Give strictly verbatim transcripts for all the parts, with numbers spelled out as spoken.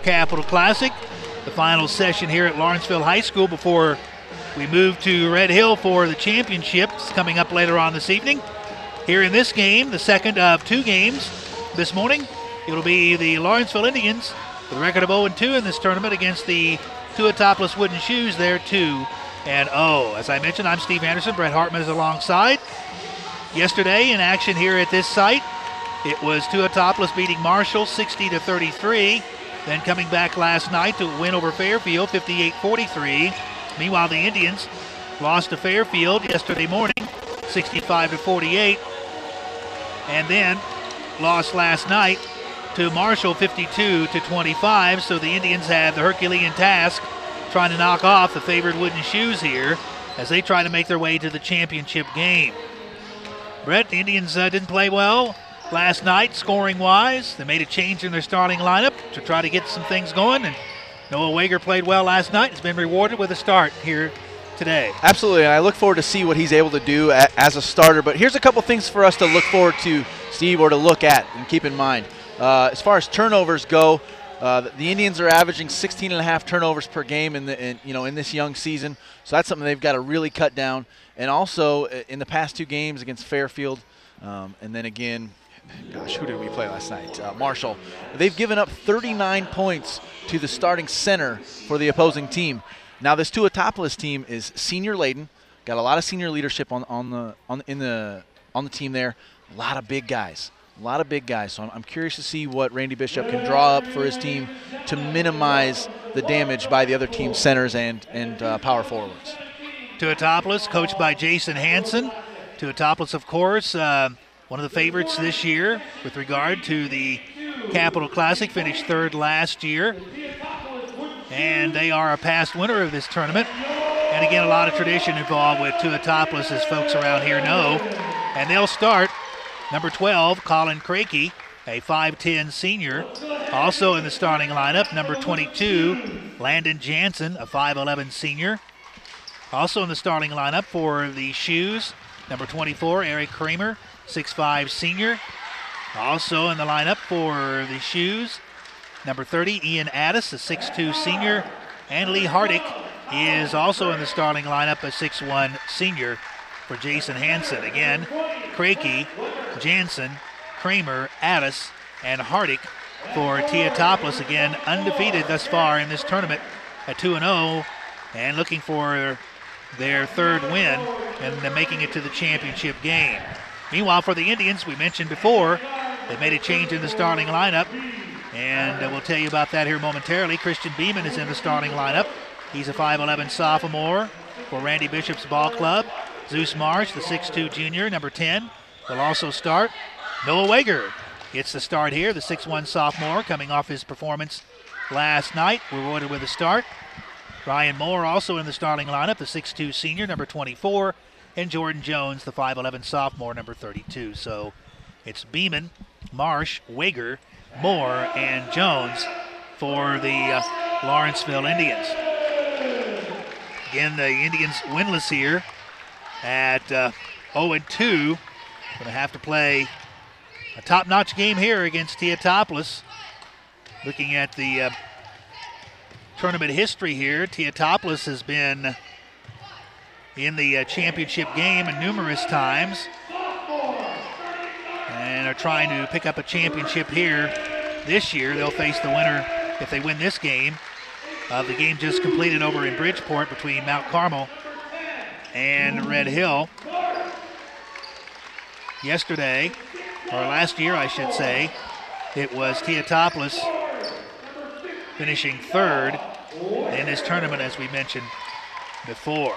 Capital Classic, the final session here at Lawrenceville High School before we move to Red Hill for the championships coming up later on this evening. Here in this game, the second of two games this morning, it'll be the Lawrenceville Indians with a record of oh and two in this tournament against the Tuatopolis Wooden Shoes. They're two and oh. As I mentioned, I'm Steve Anderson. Brett Hartman is alongside. Yesterday in action here at this site, it was Tuatopolis beating Marshall sixty to thirty-three. Then coming back last night to win over Fairfield fifty-eight forty-three. Meanwhile, the Indians lost to Fairfield yesterday morning sixty-five to forty-eight. And then lost last night to Marshall fifty-two to twenty-five. So the Indians had the Herculean task trying to knock off the favored Wooden Shoes here as they try to make their way to the championship game. Brett, the Indians uh, didn't play well last night scoring-wise. They made a change in their starting lineup to try to get some things going, and Noah Wager played well last night. He's been rewarded with a start here today. Absolutely, and I look forward to see what he's able to do a, as a starter. But here's a couple things for us to look forward to, Steve, or to look at and keep in mind. Uh, as far as turnovers go, uh, the Indians are averaging sixteen and a half turnovers per game in the in, you know in this young season. So that's something they've got to really cut down. And also in the past two games against Fairfield, um, and then again, gosh, who did we play last night? Uh, Marshall. They've given up thirty-nine points to the starting center for the opposing team. Now this Tuatopolis team is senior laden, got a lot of senior leadership on on the on in the on the team there. A lot of big guys, a lot of big guys. So I'm, I'm curious to see what Randy Bishop can draw up for his team to minimize the damage by the other team's centers and and uh, power forwards. Tuatopolis, coached by Jason Hansen. Tuatopolis, of course, uh, one of the favorites this year with regard to the Capital Classic, finished third last year. And they are a past winner of this tournament. And again, a lot of tradition involved with Tuatopolis, as folks around here know. And they'll start number twelve, Colin Crakey, a five ten senior. Also in the starting lineup, number twenty-two, Landon Jansen, a five eleven senior. Also in the starting lineup for the Shoes, number twenty-four, Eric Kramer, six five senior. Also in the lineup for the Shoes, number thirty, Ian Addis, a six two senior. And Lee Hardick is also in the starting lineup, a six one senior for Jason Hansen. Again, Crakey, Jansen, Kramer, Addis, and Hardick for Tuatopolis. Again, undefeated thus far in this tournament at two and oh and looking for their third win and making it to the championship game. Meanwhile, for the Indians, we mentioned before, they made a change in the starting lineup, and uh, we'll tell you about that here momentarily. Christian Beeman is in the starting lineup. He's a five eleven sophomore for Randy Bishop's ball club. Zeus Marsh, the six two junior, number ten, will also start. Noah Wager gets the start here, the six one sophomore, coming off his performance last night, rewarded with a start. Ryan Moore also in the starting lineup, the six two senior, number twenty-four, and Jordan Jones, the five eleven sophomore, number thirty-two. So it's Beeman, Marsh, Wager, Moore, and Jones for the uh, Lawrenceville Indians. Again, the Indians winless here at uh, oh and two. Going to have to play a top-notch game here against Tuatopolis. Looking at the uh, tournament history here, Tuatopolis has been in the uh, championship game numerous times and are trying to pick up a championship here this year. They'll face the winner if they win this game of the game just completed over in Bridgeport between Mount Carmel and Red Hill. Yesterday, or last year I should say, it was Tuatopolis finishing third in this tournament, as we mentioned before.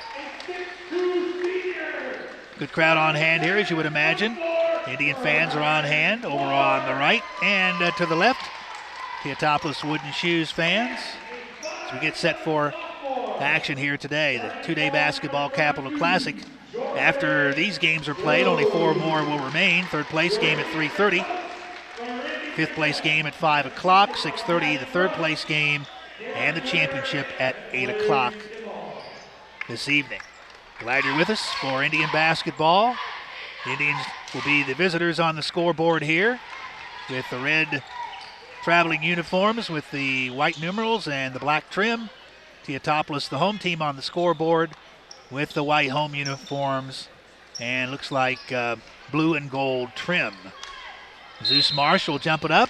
Good crowd on hand here, as you would imagine. Indian fans are on hand over on the right and uh, to the left. Tuatopolis Wooden Shoes fans as we get set for action here today. The two-day basketball Capital Classic. After these games are played, only four more will remain. Third place game at three thirty. Fifth place game at five o'clock. six thirty the third place game. And the championship at eight o'clock this evening. Glad you're with us for Indian basketball. The Indians will be the visitors on the scoreboard here with the red traveling uniforms with the white numerals and the black trim. Teotopolis, the home team, on the scoreboard with the white home uniforms and looks like uh, blue and gold trim. Zeus Marsh will jump it up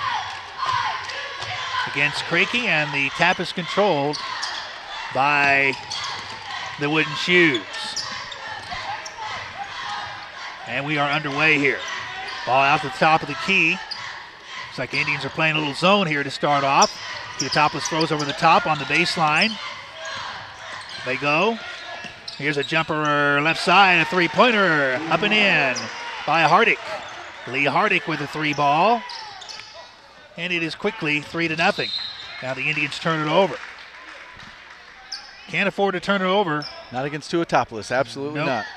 against Crakey, and the tap is controlled by the Wooden Shoes. And we are underway here. Ball out to the top of the key. Looks like the Indians are playing a little zone here to start off. Teotopolis throws over the top on the baseline. They go. Here's a jumper left side, a three-pointer up and in by Hardick. Lee Hardick with a three ball. And it is quickly three to nothing. Now the Indians turn it over. Can't afford to turn it over. Not against Teotopolis, absolutely Nope. not.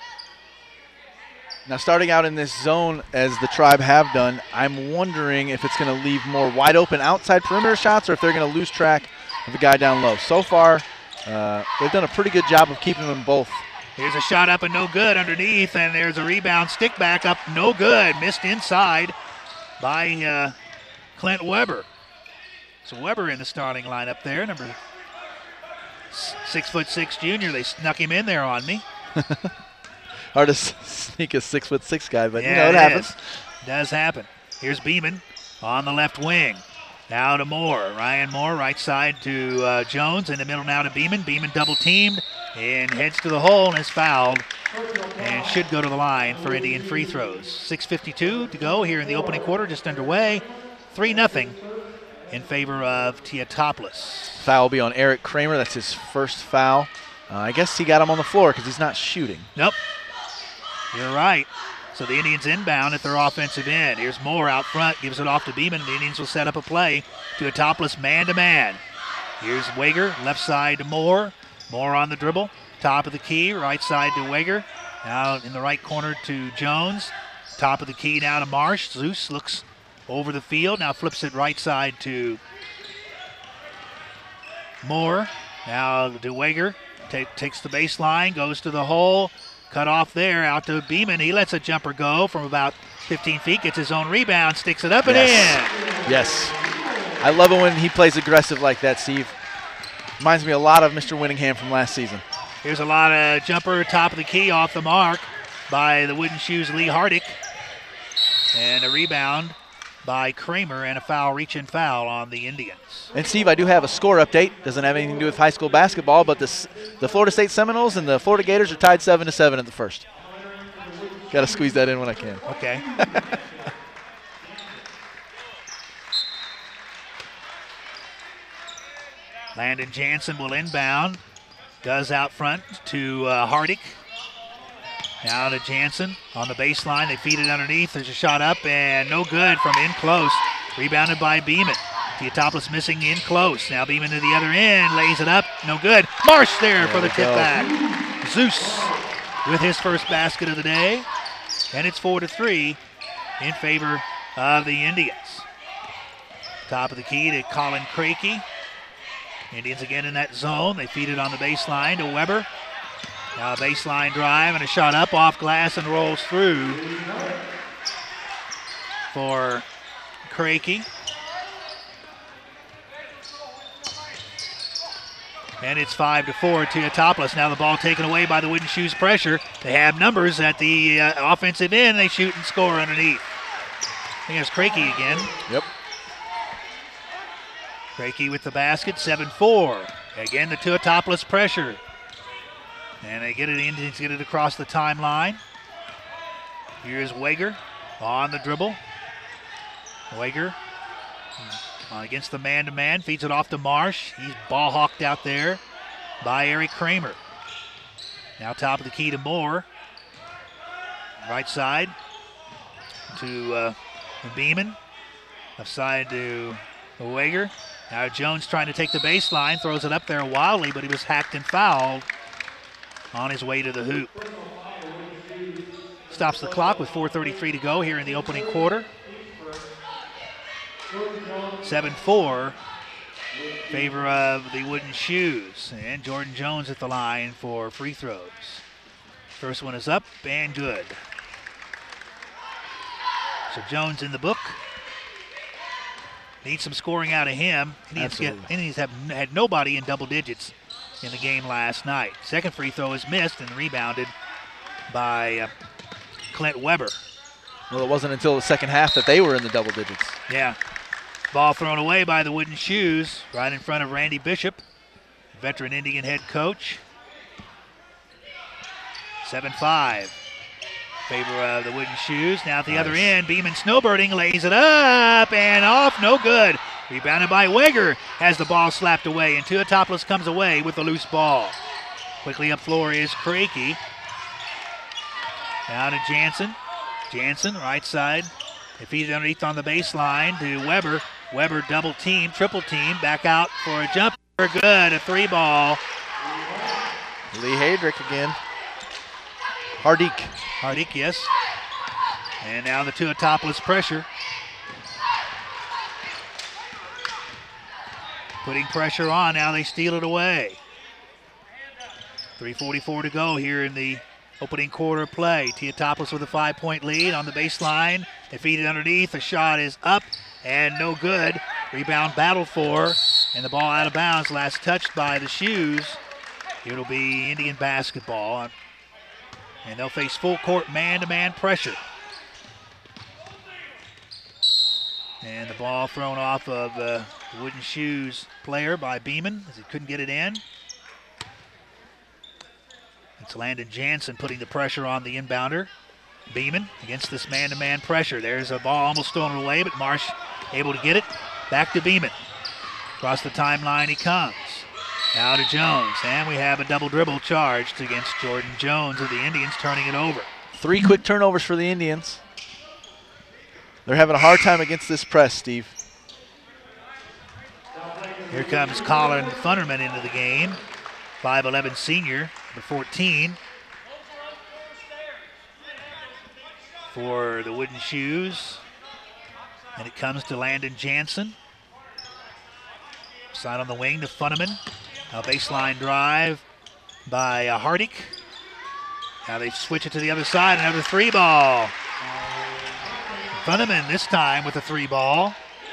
Now starting out in this zone, as the Tribe have done, I'm wondering if it's going to leave more wide open outside perimeter shots or if they're going to lose track of the guy down low. So far, uh, they've done a pretty good job of keeping them both. Here's a shot up and no good underneath, and there's a rebound, stick back up, no good. Missed inside by uh, Clint Weber. So Weber in the starting lineup there, number six foot six junior. They snuck him in there on me. Hard to sneak a six foot six guy, but yeah, you know it, it happens. Is. Does happen. Here's Beeman on the left wing. Now to Moore. Ryan Moore, right side to uh, Jones. In the middle now to Beeman. Beeman double teamed and heads to the hole and is fouled and should go to the line for Indian free throws. six fifty-two to go here in the opening quarter, just underway. three nothing in favor of Teotopolis. Foul will be on Eric Kramer. That's his first foul. Uh, I guess he got him on the floor because he's not shooting. Nope. You're right. So the Indians inbound at their offensive end. Here's Moore out front, gives it off to Beeman. The Indians will set up a play to Teotopolis man-to-man. Here's Wager, left side to Moore. Moore on the dribble, top of the key, right side to Wager. Now in the right corner to Jones. Top of the key now to Marsh. Zeus looks over the field, now flips it right side to Moore. Now to Wager, Ta- takes the baseline, goes to the hole. Cut off there, out to Beeman. He lets a jumper go from about fifteen feet, gets his own rebound, sticks it up and yes. in. Yes. I love it when he plays aggressive like that, Steve. Reminds me a lot of Mister Winningham from last season. Here's a lot of jumper, top of the key, off the mark by the Wooden Shoes Lee Hardick. And a rebound by Kramer and a foul, reach and foul on the Indians. And Steve, I do have a score update. Doesn't have anything to do with high school basketball, but the, the Florida State Seminoles and the Florida Gators are tied seven to seven at the first. Got to squeeze that in when I can. Okay. Landon Jansen will inbound. Does out front to uh, Hardick. Now to Jansen on the baseline. They feed it underneath. There's a shot up and no good from in close. Rebounded by Beeman. Teotopolis missing in close. Now Beeman to the other end. Lays it up. No good. Marsh there, there for the tip go. back. Zeus with his first basket of the day. And it's four to three in favor of the Indians. Top of the key to Colin Crakey. Indians again in that zone. They feed it on the baseline to Weber. Now a baseline drive and a shot up off glass and rolls through for Crakey. And it's five to four to Teotopolis. Now the ball taken away by the Wooden Shoes pressure. They have numbers at the uh, offensive end. They shoot and score underneath. I think it's Crakey again. Yep. Crakey with the basket, seven four. Again, the Teotopolis pressure. And they get it, the Indians get it across the timeline. Here's Wager on the dribble. Wager uh, against the man-to-man, feeds it off to Marsh. He's ball hawked out there by Eric Kramer. Now top of the key to Moore. Right side to uh, Beeman. Left side to Wager. Now Jones trying to take the baseline, throws it up there wildly, but he was hacked and fouled on his way to the hoop. Stops the clock with four thirty-three to go here in the opening quarter. seven four, favor of the Wooden Shoes. And Jordan Jones at the line for free throws. First one is up and good. So Jones in the book. Need some scoring out of him. Indians, get, Indians have had nobody in double digits in the game last night. Second free throw is missed and rebounded by uh, Clint Weber. Well, it wasn't until the second half that they were in the double digits. Yeah. Ball thrown away by the Wooden Shoes right in front of Randy Bishop, veteran Indian head coach. seven five. Favor of the Wooden Shoes. Now at the nice. Other end, Beeman snowbirding, lays it up and off, no good. Rebounded by Weger, has the ball slapped away, and Teotopoulos comes away with the loose ball. Quickly up floor is Krejci. Down to Jansen. Jansen, right side. If he's underneath on the baseline to Weber. Weber double team, triple team, back out for a jumper. Good, a three ball. Lee Heydrich again. Hardik. Hardik, yes. And now the Teotopoulos pressure. Putting pressure on, now they steal it away. three forty-four to go here in the opening quarter play. Teotopoulos with a five-point lead on the baseline. They feed it underneath, the shot is up and no good. Rebound battled for, and the ball out of bounds, last touched by the Shoes. It'll be Indian basketball. And they'll face full court man-to-man pressure. And the ball thrown off of uh, the Wooden Shoes player by Beeman as he couldn't get it in. It's Landon Jansen putting the pressure on the inbounder. Beeman against this man-to-man pressure. There's a ball almost stolen away, but Marsh able to get it. Back to Beeman. Across the timeline he comes. Now to Jones, and we have a double dribble charged against Jordan Jones of the Indians, turning it over. Three quick turnovers for the Indians. They're having a hard time against this press, Steve. Here comes Colin Funnerman into the game. five eleven senior, number fourteen. For the Wooden Shoes. And it comes to Landon Jansen. Side on the wing to Funnerman. A baseline drive by uh, Hardik. Now they switch it to the other side, another three ball. Funnerman this time with a three ball.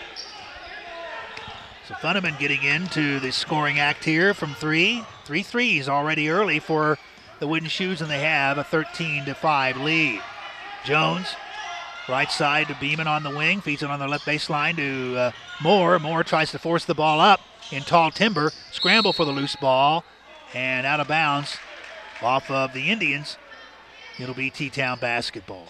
So Funnerman getting into the scoring act here from three. Three threes already early for the Wooden Shoes, and they have a thirteen to five lead. Jones, right side to Beeman on the wing, feeds it on the left baseline to uh, Moore. Moore tries to force the ball up in tall timber, scramble for the loose ball, and out of bounds off of the Indians. It'll be T-Town basketball.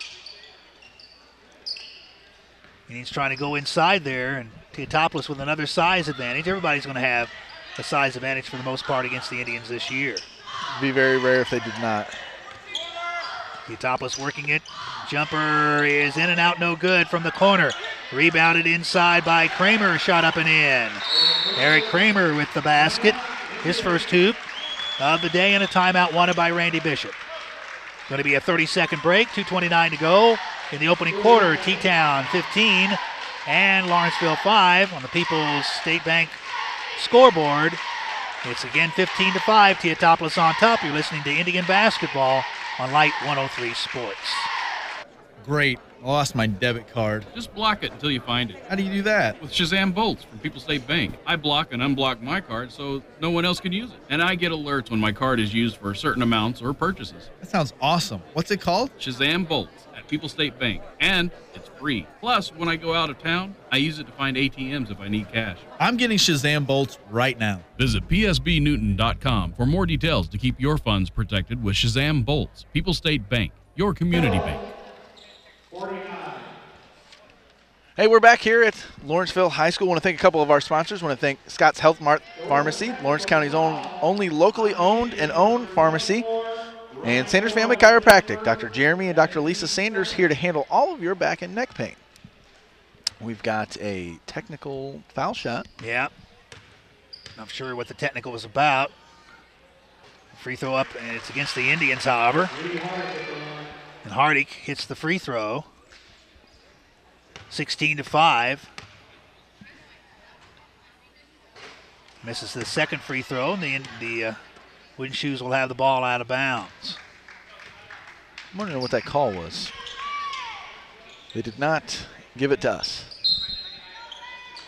Indians trying to go inside there, and Teotopoulos with another size advantage. Everybody's going to have a size advantage for the most part against the Indians this year. It'd be very rare if they did not. Teotopoulos working it. Jumper is in and out, no good from the corner. Rebounded inside by Kramer, shot up and in. Eric Kramer with the basket. His first hoop of the day, and a timeout wanted by Randy Bishop. Going to be a thirty-second break, two twenty-nine to go in the opening quarter. T-Town fifteen and Lawrenceville five on the People's State Bank scoreboard. It's again fifteen to five, Teotopoulos on top. You're listening to Indian basketball on Light one oh three Sports. Great. I lost my debit card. Just block it until you find it. How do you do that? With Shazam Bolts from People's State Bank. I block and unblock my card so no one else can use it. And I get alerts when my card is used for certain amounts or purchases. That sounds awesome. What's it called? Shazam Bolts at People's State Bank. And it's free. Plus, when I go out of town, I use it to find A T Ms if I need cash. I'm getting Shazam Bolts right now. Visit P S B Newton dot com for more details to keep your funds protected with Shazam Bolts. People's State Bank, your community bank. Hey, we're back here at Lawrenceville High School. I want to thank a couple of our sponsors. I want to thank Scott's Health Mart Pharmacy, Lawrence County's own only locally owned and owned pharmacy, and Sanders Family Chiropractic. Doctor Jeremy and Doctor Lisa Sanders here to handle all of your back and neck pain. We've got a technical foul shot. Yeah. Not sure what the technical was about. Free throw up, and it's against the Indians, however. And Hardik hits the free throw. sixteen to five. Misses the second free throw, and the, the uh, Wooden Shoes will have the ball out of bounds. I'm wondering what that call was. They did not give it to us.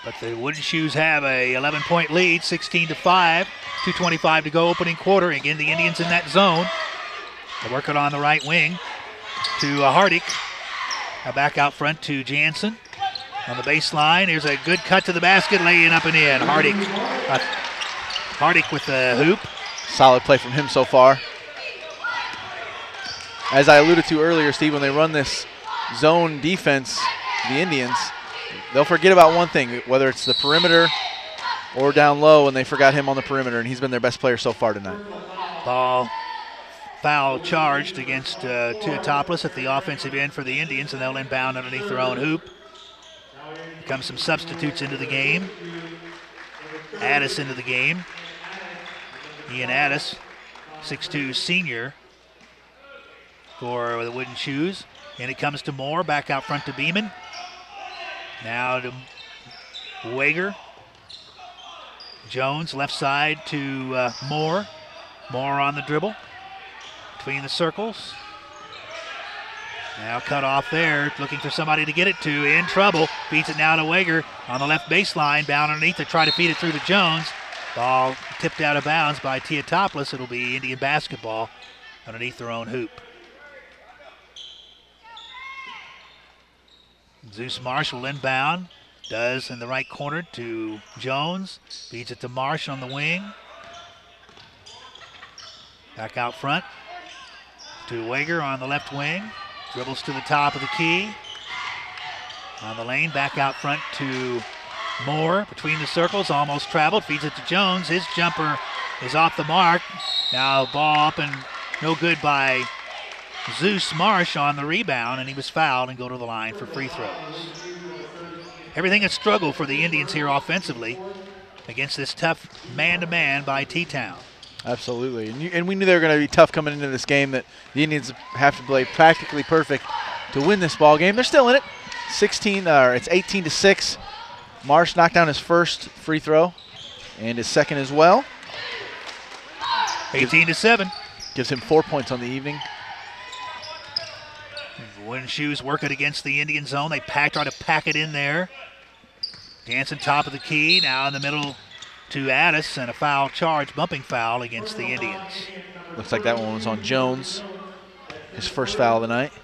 But the Wooden Shoes have a eleven-point lead, sixteen to five, two twenty-five to go opening quarter. Again, the Indians in that zone. They're working on the right wing to uh, Hardick. Now back out front to Jansen. On the baseline, here's a good cut to the basket, laying up and in. Hardick, uh, Hardick with the hoop. Solid play from him so far. As I alluded to earlier, Steve, when they run this zone defense, the Indians, they'll forget about one thing, whether it's the perimeter or down low, and they forgot him on the perimeter, and he's been their best player so far tonight. Ball foul charged against uh, Teotopoulos at the offensive end for the Indians, and they'll inbound underneath their own hoop. Here come some substitutes into the game. Addis into the game. Ian Addis, six two senior for the Wooden Shoes. And it comes to Moore, back out front to Beeman. Now to Wager. Jones, left side to uh, Moore. Moore on the dribble. Between the circles. Now cut off there, looking for somebody to get it to. In trouble. Feeds it now to Wager on the left baseline. Bound underneath to try to feed it through to Jones. Ball tipped out of bounds by Teotopoulos. It'll be Indian basketball underneath their own hoop. Zeus Marsh will inbound. Does in the right corner to Jones. Feeds it to Marsh on the wing. Back out front to Wager on the left wing. Dribbles to the top of the key. On the lane, back out front to Moore. Between the circles, almost traveled. Feeds it to Jones. His jumper is off the mark. Now ball up and no good by Zeus Marsh on the rebound, and he was fouled and go to the line for free throws. Everything a struggle for the Indians here offensively against this tough man-to-man by T-Town. Absolutely, and, you, and we knew they were going to be tough coming into this game, that the Indians have to play practically perfect to win this ball game. They're still in it. sixteen, or uh, it's eighteen to six. Marsh knocked down his first free throw and his second as well. eighteen to seven. Gives him four points on the evening. Wooden Shoes working against the Indian zone. They pack, try to pack it in there. Jansen top of the key, now in the middle to Addis, and a foul charge, bumping foul against the Indians. Looks like that one was on Jones, his first foul of the night.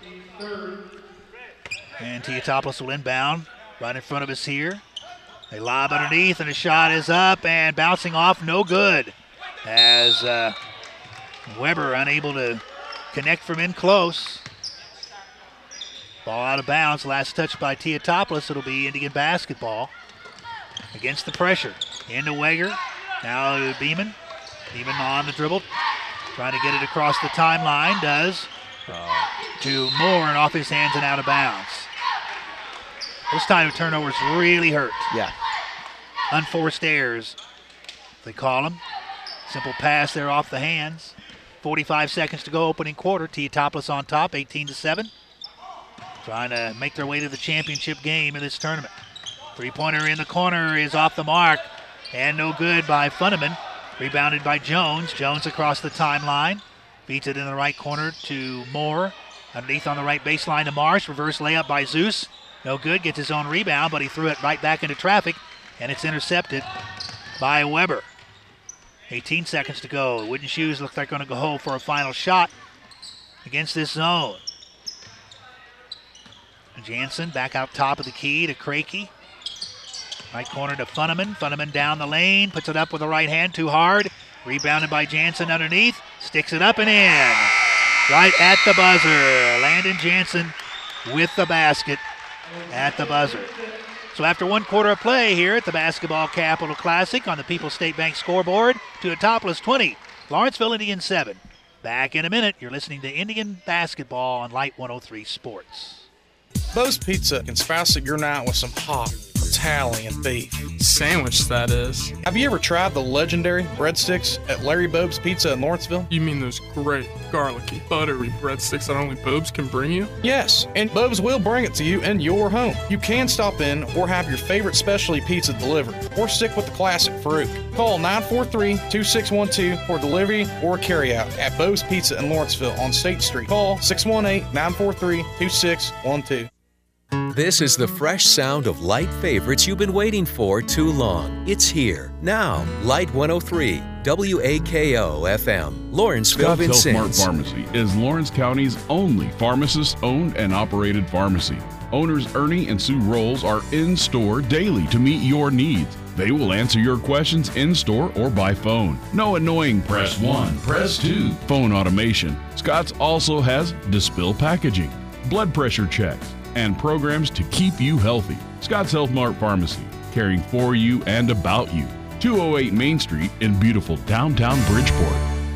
And Teotopoulos will inbound right in front of us here. They lob underneath, and a shot is up and bouncing off, no good. As uh, Weber unable to connect from in close. Ball out of bounds, last touch by Teotopoulos. It'll be Indian basketball against the pressure. Into Wager, now to Beeman. Beeman on the dribble, trying to get it across the timeline, does. Uh, to Moore and off his hands and out of bounds. Those time of turnovers really hurt. Yeah. Unforced errors, they call them. Simple pass there off the hands. forty-five seconds to go, opening quarter. Teotopoulos on top, eighteen to seven. Trying to make their way to the championship game of this tournament. Three-pointer in the corner is off the mark and no good by Funneman. Rebounded by Jones. Jones across the timeline. Beats it in the right corner to Moore. Underneath on the right baseline to Marsh. Reverse layup by Zeus. No good. Gets his own rebound, but he threw it right back into traffic, and it's intercepted by Weber. eighteen seconds to go. Wooden Shoes look like they're going to go home for a final shot against this zone. Jansen back out top of the key to Krakey. Right corner to Funneman. Funneman down the lane. Puts it up with the right hand. Too hard. Rebounded by Jansen underneath. Sticks it up and in. Right at the buzzer. Landon Jansen with the basket at the buzzer. So after one quarter of play here at the Basketball Capital Classic on the People's State Bank scoreboard, Teotopoulos twenty, Lawrenceville Indians seven. Back in a minute. You're listening to Indian Basketball on Light one oh three Sports. Bo's Pizza can spice up your night with some hot Italian beef. Sandwich, that is. Have you ever tried the legendary breadsticks at Larry Bob's Pizza in Lawrenceville? You mean those great, garlicky, buttery breadsticks that only Bob's can bring you? Yes, and Bob's will bring it to you in your home. You can stop in or have your favorite specialty pizza delivered, or stick with the classic Farouk. Call nine four three, two six one two for delivery or carryout at Bob's Pizza in Lawrenceville on State Street. Call six one eight, nine four three, two six one two. This is the fresh sound of Light favorites you've been waiting for too long. It's here, now. Light one oh three, W A K O F M, Lawrenceville, Scott's Health Mart Vincennes. Pharmacy is Lawrence County's only pharmacist-owned and operated pharmacy. Owners Ernie and Sue Rolls are in-store daily to meet your needs. They will answer your questions in-store or by phone. No annoying press one, press two phone automation. Scott's also has dispill packaging, blood pressure checks, and programs to keep you healthy. Scott's Health Mart Pharmacy, caring for you and about you. two oh eight Main Street in beautiful downtown Bridgeport.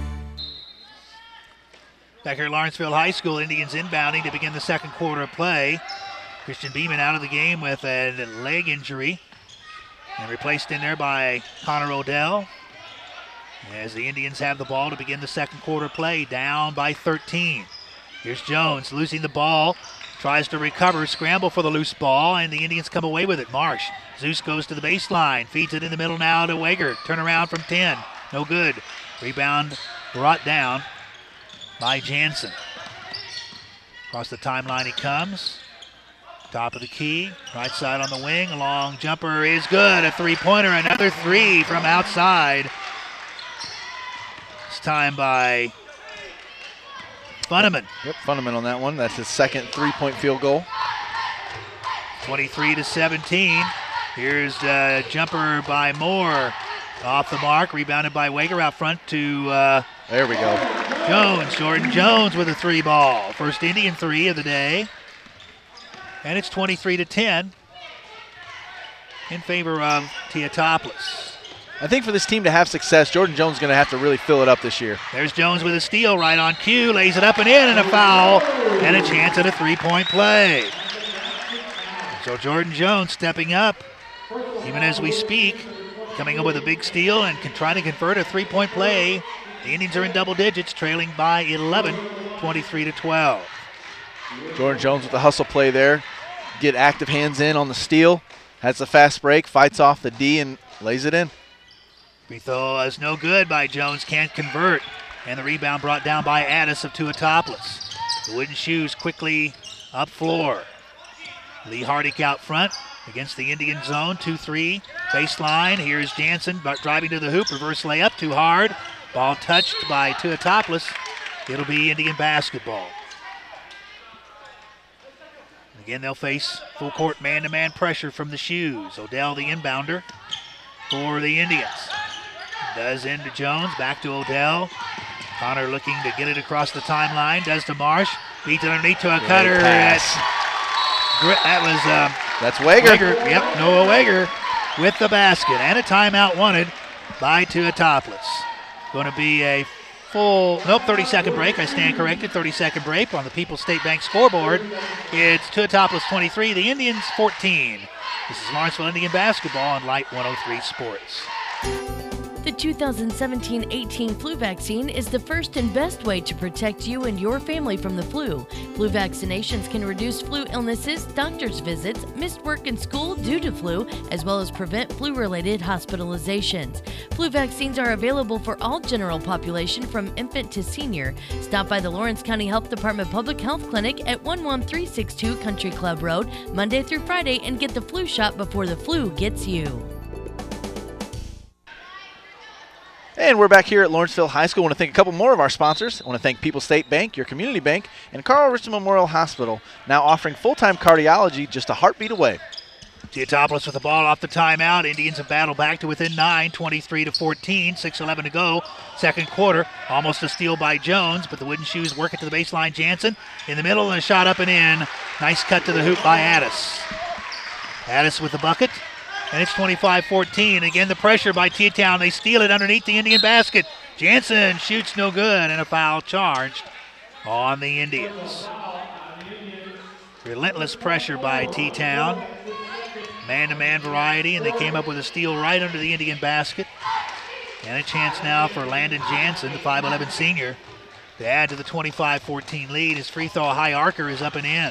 Back here at Lawrenceville High School, Indians inbounding to begin the second quarter of play. Christian Beeman out of the game with a leg injury and replaced in there by Connor Odell. As the Indians have the ball to begin the second quarter play, down by thirteen. Here's Jones losing the ball, tries to recover, scramble for the loose ball, and the Indians come away with it. Marsh, Zeus goes to the baseline, feeds it in the middle now to Wager. Turn around from ten, no good. Rebound brought down by Jansen. Across the timeline he comes. Top of the key, right side on the wing, a long jumper is good. A three-pointer, another three from outside. This time by Funneman. Yep, Funneman on that one. That's his second three-point field goal. twenty-three to seventeen. Here's a jumper by Moore. Off the mark, rebounded by Wager out front to uh, there we go. Jones. Jordan Jones with a three ball. First Indian three of the day. And it's twenty-three to ten in favor of Teotopoulos. I think for this team to have success, Jordan Jones is going to have to really fill it up this year. There's Jones with a steal right on cue, lays it up and in, and a foul, and a chance at a three-point play. So Jordan Jones stepping up, even as we speak, coming up with a big steal and can try to convert a three-point play. The Indians are in double digits, trailing by eleven, twenty-three to twelve. Jordan Jones with the hustle play there. Get active hands in on the steal. Has a fast break, fights off the D and lays it in. Free throw is no good by Jones, can't convert. And the rebound brought down by Addis of Teotopoulos. The wooden shoes quickly up floor. Lee Hardick out front against the Indian zone, two three. Baseline, here's Jansen driving to the hoop, reverse layup, too hard. Ball touched by Teotopoulos. It'll be Indian basketball. Again, they'll face full court man-to-man pressure from the shoes. Odell, the inbounder for the Indians. Does into Jones, back to Odell. Connor looking to get it across the timeline, does to Marsh. Beats it underneath to a Great cutter. pass. That's, that was um, That's Wager. Wager. Yep, Noah Wager with the basket. And a timeout wanted by Teotopoulos. Going to be a full, nope, thirty-second break. I stand corrected. thirty-second break on the People's State Bank scoreboard. It's Teotopoulos twenty-three, the Indians fourteen. This is Lawrenceville Indian basketball on Light one oh three Sports. The two thousand seventeen eighteen flu vaccine is the first and best way to protect you and your family from the flu. Flu vaccinations can reduce flu illnesses, doctor's visits, missed work and school due to flu, as well as prevent flu-related hospitalizations. Flu vaccines are available for all general population from infant to senior. Stop by the Lawrence County Health Department Public Health Clinic at one one three six two Country Club Road, Monday through Friday, and get the flu shot before the flu gets you. And we're back here at Lawrenceville High School. I want to thank a couple more of our sponsors. I want to thank People's State Bank, your community bank, and Carl Richardson Memorial Hospital, now offering full-time cardiology just a heartbeat away. Teotopoulos with the ball off the timeout. Indians have battled back to within nine, twenty-three to fourteen, six eleven to go. Second quarter, almost a steal by Jones, but the wooden shoes work it to the baseline. Jansen in the middle and a shot up and in. Nice cut to the hoop by Addis. Addis with the bucket. And it's twenty-five fourteen. Again, the pressure by T-Town. They steal it underneath the Indian basket. Jansen shoots no good, and a foul charged on the Indians. Relentless pressure by T-Town. Man-to-man variety, and they came up with a steal right under the Indian basket. And a chance now for Landon Jansen, the five eleven senior, to add to the twenty-five fourteen lead. His free throw high arcer is up and in.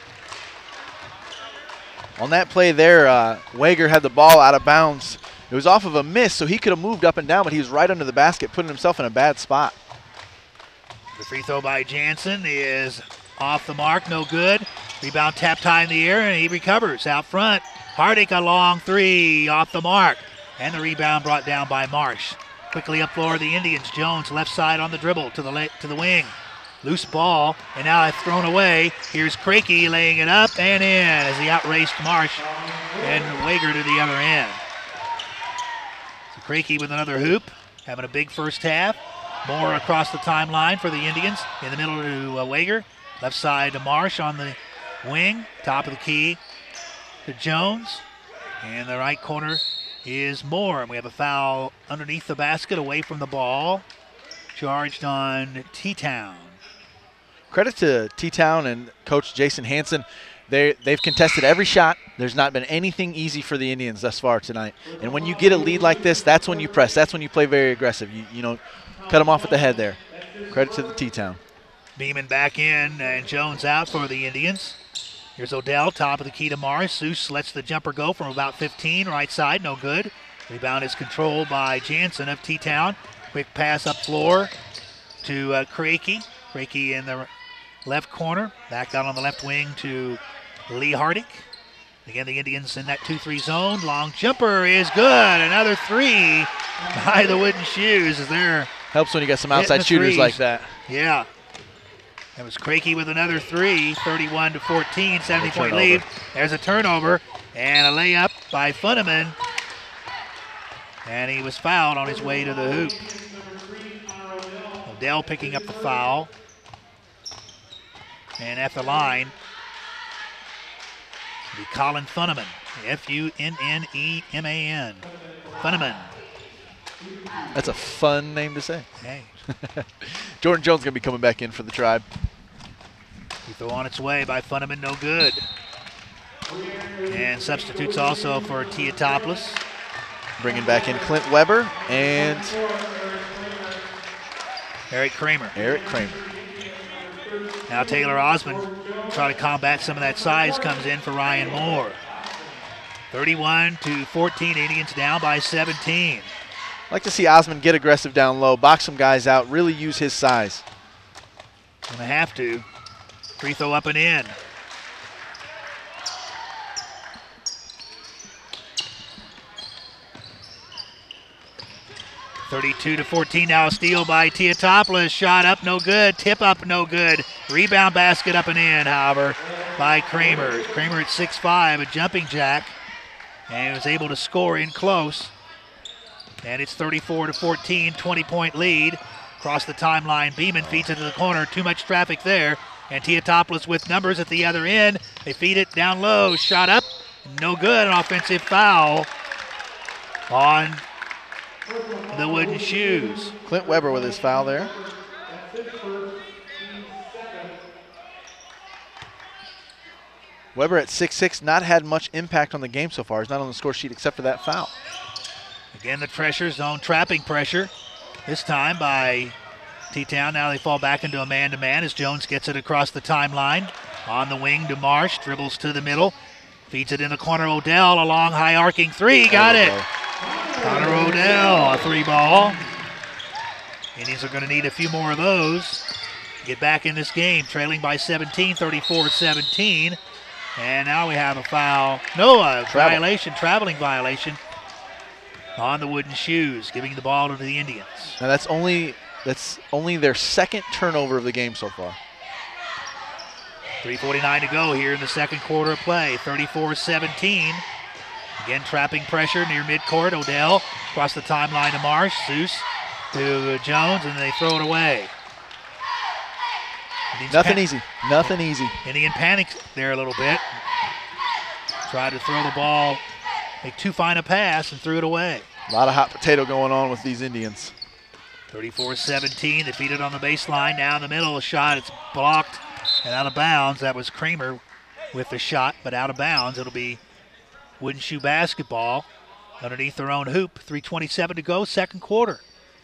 On that play there, uh, Wager had the ball out of bounds. It was off of a miss, so he could have moved up and down, but he was right under the basket, putting himself in a bad spot. The free throw by Jansen is off the mark, no good. Rebound tapped high in the air, and he recovers out front. Hardick a long three off the mark, and the rebound brought down by Marsh. Quickly up floor, the Indians. Jones left side on the dribble to the la- to the wing. Loose ball, and now it's thrown away. Here's Krakey laying it up and in as he outraced Marsh and Wager to the other end. So Krakey with another hoop, having a big first half. Moore across the timeline for the Indians. In the middle to uh, Wager. Left side to Marsh on the wing. Top of the key to Jones. And the right corner is Moore. And we have a foul underneath the basket, away from the ball. Charged on T-Town. Credit to T-Town and Coach Jason Hanson. They, they've contested every shot. There's not been anything easy for the Indians thus far tonight. And when you get a lead like this, that's when you press. That's when you play very aggressive. You, you know, cut them off at the head there. Credit to the T-Town. Beeman back in and Jones out for the Indians. Here's Odell, top of the key to Morris. Seuss lets the jumper go from about fifteen, right side, no good. Rebound is controlled by Jansen of T-Town. Quick pass up floor to uh, Krakey. Krakey in the left corner. Back out on the left wing to Lee Hardick. Again, the Indians in that two three zone. Long jumper is good. Another three by the Wooden Shoes. Is there? Helps when you got some outside shooters threes. like that. Yeah. That was Krakey with another three. thirty-one to fourteen, seventy-point lead. There's a turnover and a layup by Funneman. And he was fouled on his way to the hoop. Odell picking up the foul. And at the line, be Colin Funneman. F U N N E M A N. Funneman. That's a fun name to say. Hey. Jordan Jones going to be coming back in for the Tribe. Free throw on its way by Funneman, no good. And substitutes also for Teotopoulos. Bringing back in Clint Weber and Eric Kramer. Eric Kramer. Now Taylor Osmond, try to combat some of that size, comes in for Ryan Moore. thirty-one to fourteen, Indians down by seventeen. I'd like to see Osmond get aggressive down low, box some guys out, really use his size. Gonna have to. Free throw up and in. thirty-two to fourteen, now a steal by Teotopoulos. Shot up, no good. Tip up, no good. Rebound basket up and in, however, by Kramer. Kramer at six five, a jumping jack, and was able to score in close. And it's thirty-four to fourteen, twenty-point lead. Across the timeline, Beeman feeds it to the corner. Too much traffic there. And Teotopoulos with numbers at the other end. They feed it down low. Shot up, no good. An offensive foul on the Wooden Shoes. Clint Weber with his foul there. Weber at six six, not had much impact on the game so far. He's not on the score sheet except for that foul. Again, the pressure zone, trapping pressure. This time by T-Town. Now they fall back into a man-to-man as Jones gets it across the timeline. On the wing to Marsh, dribbles to the middle. Feeds it in the corner, Odell, a long high arcing three, got it. Connor Odell, a three ball. Indians are gonna need a few more of those to get back in this game, trailing by seventeen, thirty-four seventeen. And now we have a foul, no, a Travel. violation, traveling violation on the Wooden Shoes, giving the ball to the Indians. Now that's only that's only their second turnover of the game so far. three forty-nine to go here in the second quarter of play, thirty-four seventeen. Again, trapping pressure near midcourt. Odell across the timeline to Marsh. Seuss to Jones, and they throw it away. Indians Nothing pan- easy. Nothing easy. Indian panics there a little bit. Tried to throw the ball, make too fine a pass, and threw it away. A lot of hot potato going on with these Indians. thirty-four seventeen, they feed it on the baseline. Down the middle, a shot. It's blocked and out of bounds. That was Kramer with the shot, but out of bounds. It'll be Wooden Shoe basketball underneath their own hoop. three twenty-seven to go, second quarter.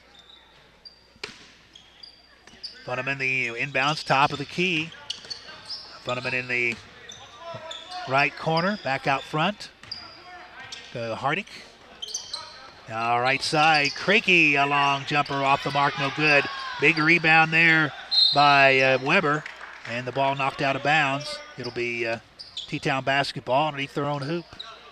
Funneman the inbounds, top of the key. Funneman in the right corner, back out front. To Hardick. Now right side, Krakey, a long jumper off the mark, no good. Big rebound there by uh, Weber. And the ball knocked out of bounds. It'll be uh, T-Town basketball underneath their own hoop.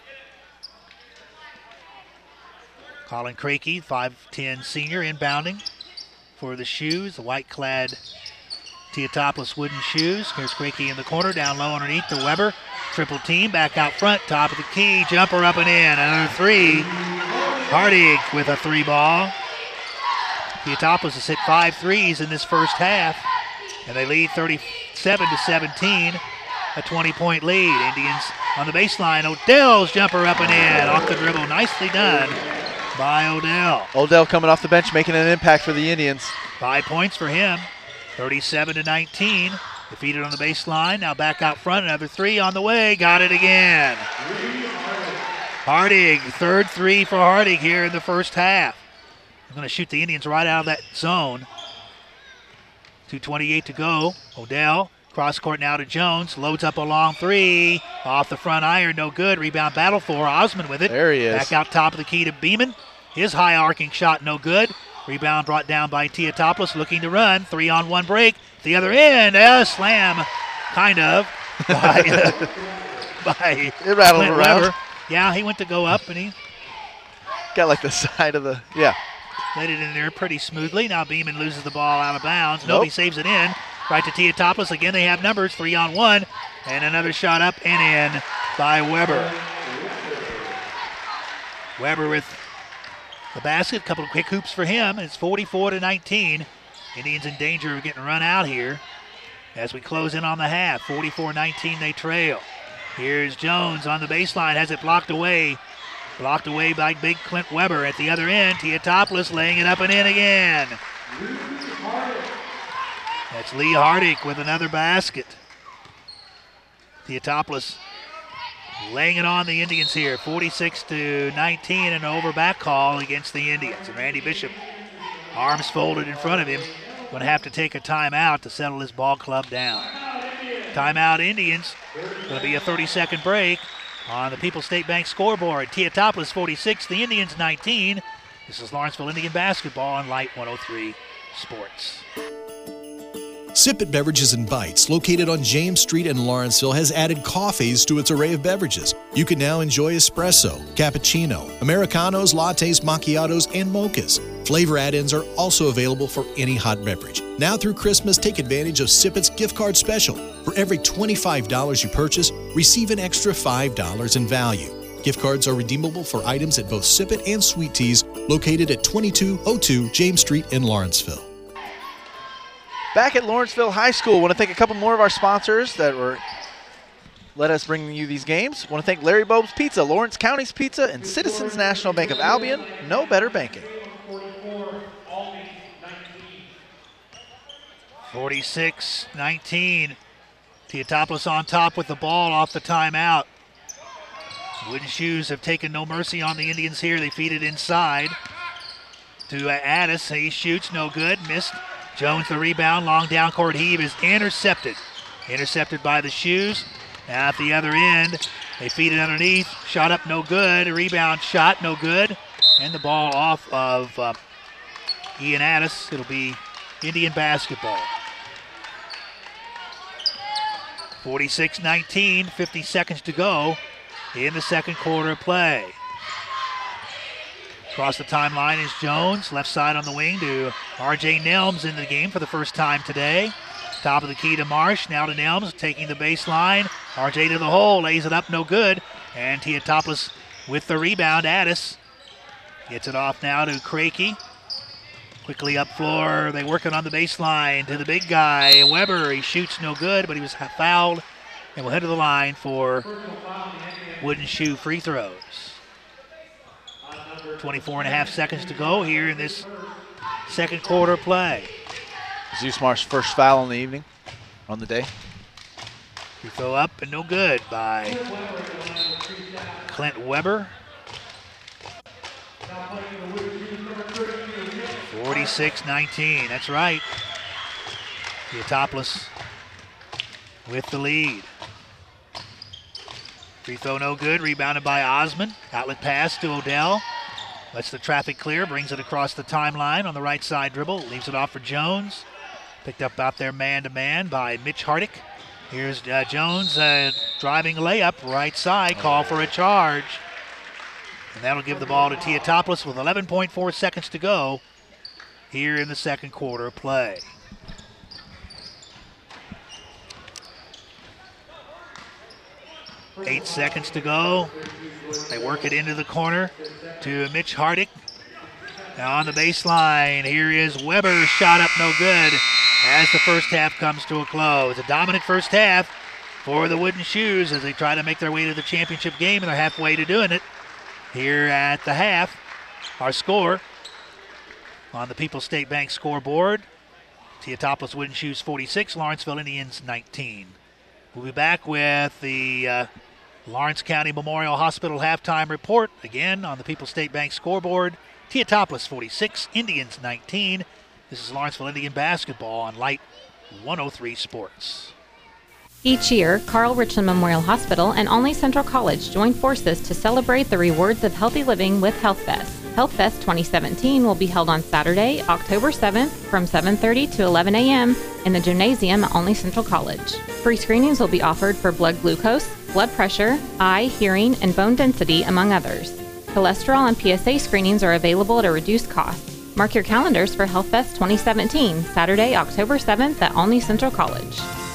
Colin Crakey, five ten senior, inbounding for the Shoes, the white-clad Teotopoulos wooden shoes. Here's Crakey in the corner, down low underneath to Weber. Triple team, back out front, top of the key, jumper up and in. Another three. Hardig with a three ball. Teotopoulos has hit five threes in this first half, and they lead thirty-seven to seventeen, a twenty-point lead. Indians on the baseline. Odell's jumper up and in, off the dribble. Nicely done by Odell. Odell coming off the bench, making an impact for the Indians. Five points for him, thirty-seven to nineteen. Defeated on the baseline, now back out front, another three on the way, got it again. Hardig, third three for Hardig here in the first half. They're going to shoot the Indians right out of that zone. two twenty-eight to go. Odell, cross court now to Jones, loads up a long three, off the front iron, no good. Rebound battle for Osman with it. There he is. Back out top of the key to Beeman. His high arcing shot, no good. Rebound brought down by Teotopoulos, looking to run. Three on one break. The other end, a slam, kind of, by, uh, by it rattled Clint around. Weber. Yeah, he went to go up, and he got like the side of the, yeah. laid it in there pretty smoothly. Now Beeman loses the ball out of bounds. Nope. Nope, he saves it in. Right to Teotopoulos. Again, they have numbers, three on one. And another shot up and in by Weber. Weber with the basket, a couple of quick hoops for him. It's forty-four to nineteen. Indians in danger of getting run out here as we close in on the half. forty-four nineteen, they trail. Here's Jones on the baseline, has it blocked away. Blocked away by big Clint Weber at the other end. Teotopoulos laying it up and in again. That's Lee Hardig with another basket. Teotopoulos laying it on the Indians here. forty-six to nineteen, and an over back call against the Indians. And Randy Bishop, arms folded in front of him, going to have to take a timeout to settle his ball club down. Timeout Indians. Going to be a thirty-second break on the People's State Bank scoreboard. Teotopoulos forty-six, the Indians nineteen. This is Lawrenceville Indian basketball on Light one oh three Sports. Sip It Beverages and Bites, located on James Street in Lawrenceville, has added coffees to its array of beverages. You can now enjoy espresso, cappuccino, Americanos, lattes, macchiatos, and mochas. Flavor add-ins are also available for any hot beverage. Now through Christmas, take advantage of Sip It's gift card special. For every twenty-five dollars you purchase, receive an extra five dollars in value. Gift cards are redeemable for items at both Sip It and Sweet Teas, located at twenty-two oh two James Street in Lawrenceville. Back at Lawrenceville High School, want to thank a couple more of our sponsors that were let us bring you these games. Want to thank Larry Bob's Pizza, Lawrence County's Pizza, and Citizens National Bank of Albion. No better banking. forty-six nineteen. Teotopoulos on top with the ball off the timeout. Wooden Shoes have taken no mercy on the Indians here. They feed it inside to uh, Addis. He shoots, no good, missed. Jones the rebound, long down court heave is intercepted. Intercepted by the Shoes. At the other end, they feed it underneath. Shot up, no good. Rebound shot, no good. And the ball off of uh, Ian Addis. It'll be Indian basketball. forty-six nineteen, fifty seconds to go in the second quarter of play. Across the timeline is Jones, left side on the wing to R J Nelms in the game for the first time today. Top of the key to Marsh, now to Nelms, taking the baseline. R J to the hole, lays it up, no good. And Teotopoulos with the rebound, Addis. Gets it off now to Crakey. Quickly up floor, they working on the baseline to the big guy, Weber. He shoots, no good, but he was fouled. And we'll head to the line for Wooden Shoe free throws. twenty-four and a half seconds to go here in this second quarter play. Zeus Marsh first foul on the evening, on the day. Free throw up and no good by Clint Weber. forty-six nineteen, that's right. Teotopoulos with the lead. Free throw no good, rebounded by Osman. Outlet pass to Odell. Lets the traffic clear, brings it across the timeline on the right side dribble. Leaves it off for Jones. Picked up out there man-to-man by Mitch Hardick. Here's uh, Jones uh, driving layup, right side, call for a charge. And that'll give the ball to Teotopoulos with eleven point four seconds to go here in the second quarter of play. Eight seconds to go. They work it into the corner to Mitch Hardick. Now on the baseline, here is Weber, shot up no good as the first half comes to a close. A dominant first half for the Wooden Shoes as they try to make their way to the championship game, and they're halfway to doing it here at the half. Our score on the People's State Bank scoreboard, Teotopoulos Wooden Shoes forty-six, Lawrenceville Indians nineteen. We'll be back with the uh, Lawrence County Memorial Hospital halftime report, again on the People's State Bank scoreboard. Teotopoulos forty-six, Indians nineteen. This is Lawrenceville Indian basketball on Light one oh three Sports. Each year, Carl Richland Memorial Hospital and Only Central College join forces to celebrate the rewards of healthy living with HealthFest. HealthFest twenty seventeen will be held on Saturday, October seventh from seven thirty to eleven a.m. in the gymnasium at Only Central College. Free screenings will be offered for blood glucose, blood pressure, eye, hearing, and bone density, among others. Cholesterol and P S A screenings are available at a reduced cost. Mark your calendars for HealthFest twenty seventeen, Saturday, October seventh at Only Central College.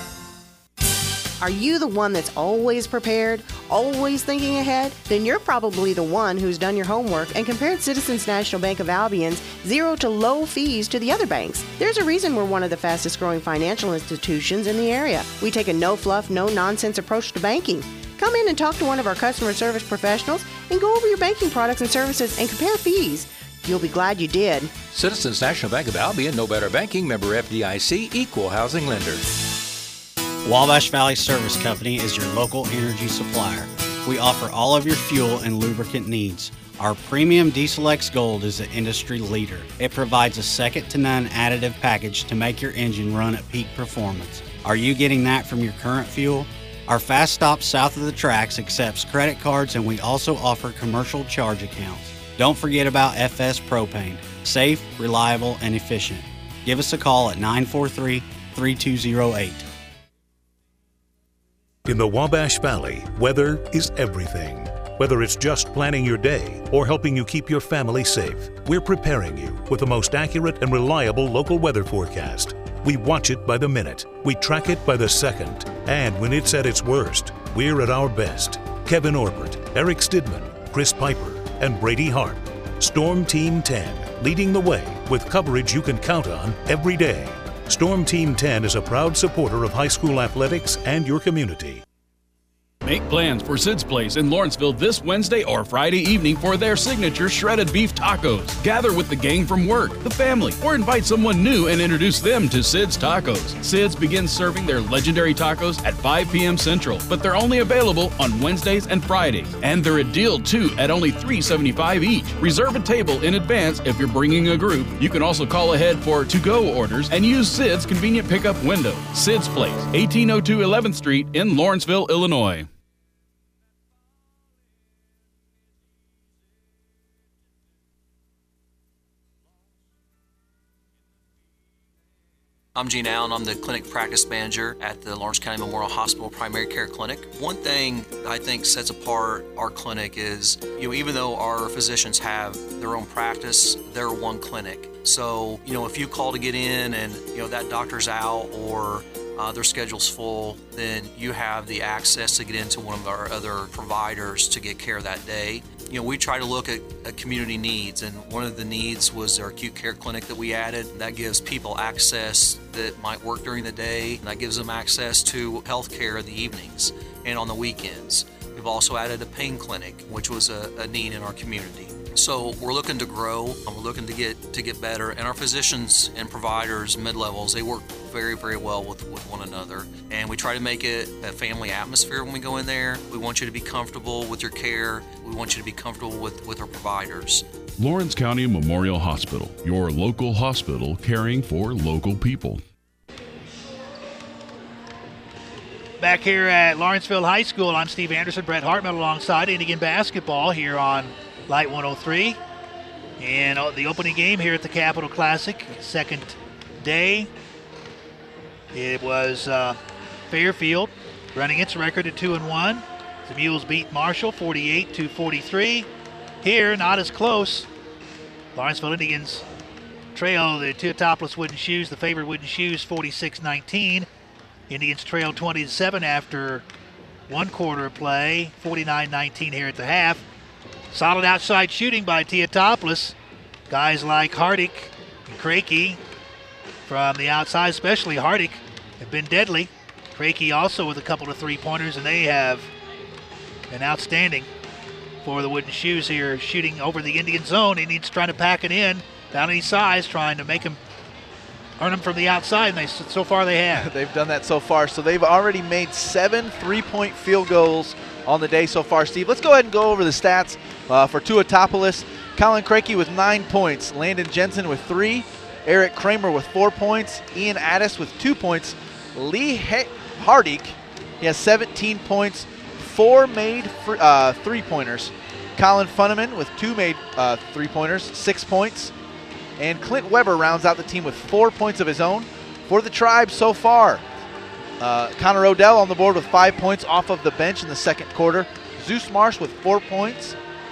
Are you the one that's always prepared, always thinking ahead? Then you're probably the one who's done your homework and compared Citizens National Bank of Albion's zero to low fees to the other banks. There's a reason we're one of the fastest growing financial institutions in the area. We take a no-fluff, no-nonsense approach to banking. Come in and talk to one of our customer service professionals and go over your banking products and services and compare fees. You'll be glad you did. Citizens National Bank of Albion, No Better Banking, member F D I C, equal housing lender. Wabash Valley Service Company is your local energy supplier. We offer all of your fuel and lubricant needs. Our premium Diesel X Gold is the industry leader. It provides a second-to-none additive package to make your engine run at peak performance. Are you getting that from your current fuel? Our Fast Stop south of the tracks accepts credit cards, and we also offer commercial charge accounts. Don't forget about F S Propane. Safe, reliable, and efficient. Give us a call at nine four three, three two zero eight. In the Wabash Valley, weather is everything. Whether it's just planning your day or helping you keep your family safe, we're preparing you with the most accurate and reliable local weather forecast. We watch it by the minute, we track it by the second, and when it's at its worst, we're at our best. Kevin Orbert, Eric Stidman, Chris Piper, and Brady Harp. Storm Team ten, leading the way with coverage you can count on every day. Storm Team ten is a proud supporter of high school athletics and your community. Make plans for Sid's Place in Lawrenceville this Wednesday or Friday evening for their signature shredded beef tacos. Gather with the gang from work, the family, or invite someone new and introduce them to Sid's Tacos. Sid's begins serving their legendary tacos at five p.m. Central, but they're only available on Wednesdays and Fridays. And they're a deal, too, at only three dollars and seventy-five cents each. Reserve a table in advance if you're bringing a group. You can also call ahead for to-go orders and use Sid's convenient pickup window. Sid's Place, eighteen oh two eleventh Street in Lawrenceville, Illinois. I'm Gene Allen. I'm the clinic practice manager at the Lawrence County Memorial Hospital Primary Care Clinic. One thing I think sets apart our clinic is, you know, even though our physicians have their own practice, they're one clinic. So, you know, if you call to get in and, you know, that doctor's out or uh, their schedule's full, then you have the access to get into one of our other providers to get care that day. You know, we try to look at, at community needs, and one of the needs was our acute care clinic that we added. That gives people access that might work during the day, and that gives them access to health care in the evenings and on the weekends. We've also added a pain clinic, which was a, a need in our community. So we're looking to grow, and we're looking to get to get better, and our physicians and providers, mid-levels, they work very, very well with, with one another. And we try to make it a family atmosphere when we go in there. We want you to be comfortable with your care. We want you to be comfortable with, with our providers. Lawrence County Memorial Hospital, your local hospital caring for local people. Back here at Lawrenceville High School, I'm Steve Anderson, Brett Hartman alongside Indian basketball here on Light one oh three. And the opening game here at the Capital Classic, second day it was uh, Fairfield running its record at two and one. The Mules beat Marshall forty-eight to forty-three. Here, not as close. Lawrenceville Indians trail the Teotopolis Wooden Shoes, the favorite Wooden Shoes, forty-six nineteen. Indians trail twenty to seven after one quarter of play, forty-nine nineteen here at the half. Solid outside shooting by Teotopolis. Guys like Hardick and Krakey from the outside, especially Hardick, have been deadly. Krakey also with a couple of three-pointers, and they have been outstanding for the Wooden Shoes here, shooting over the Indian zone. Indians trying to pack it in, down any size, trying to make them earn them from the outside, and they so far they have. They've done that so far. So they've already made seven three-point field goals on the day so far. Steve, let's go ahead and go over the stats uh, for Teotopolis. Colin Krakey with nine points. Landon Jensen with three. Eric Kramer with four points. Ian Addis with two points. Lee he- Hardick, he has seventeen points. Four made free, uh, three-pointers. Colin Funneman with two made uh, three-pointers, six points. And Clint Weber rounds out the team with four points of his own. For the Tribe so far, uh, Connor Odell on the board with five points off of the bench in the second quarter. Zeus Marsh with four points.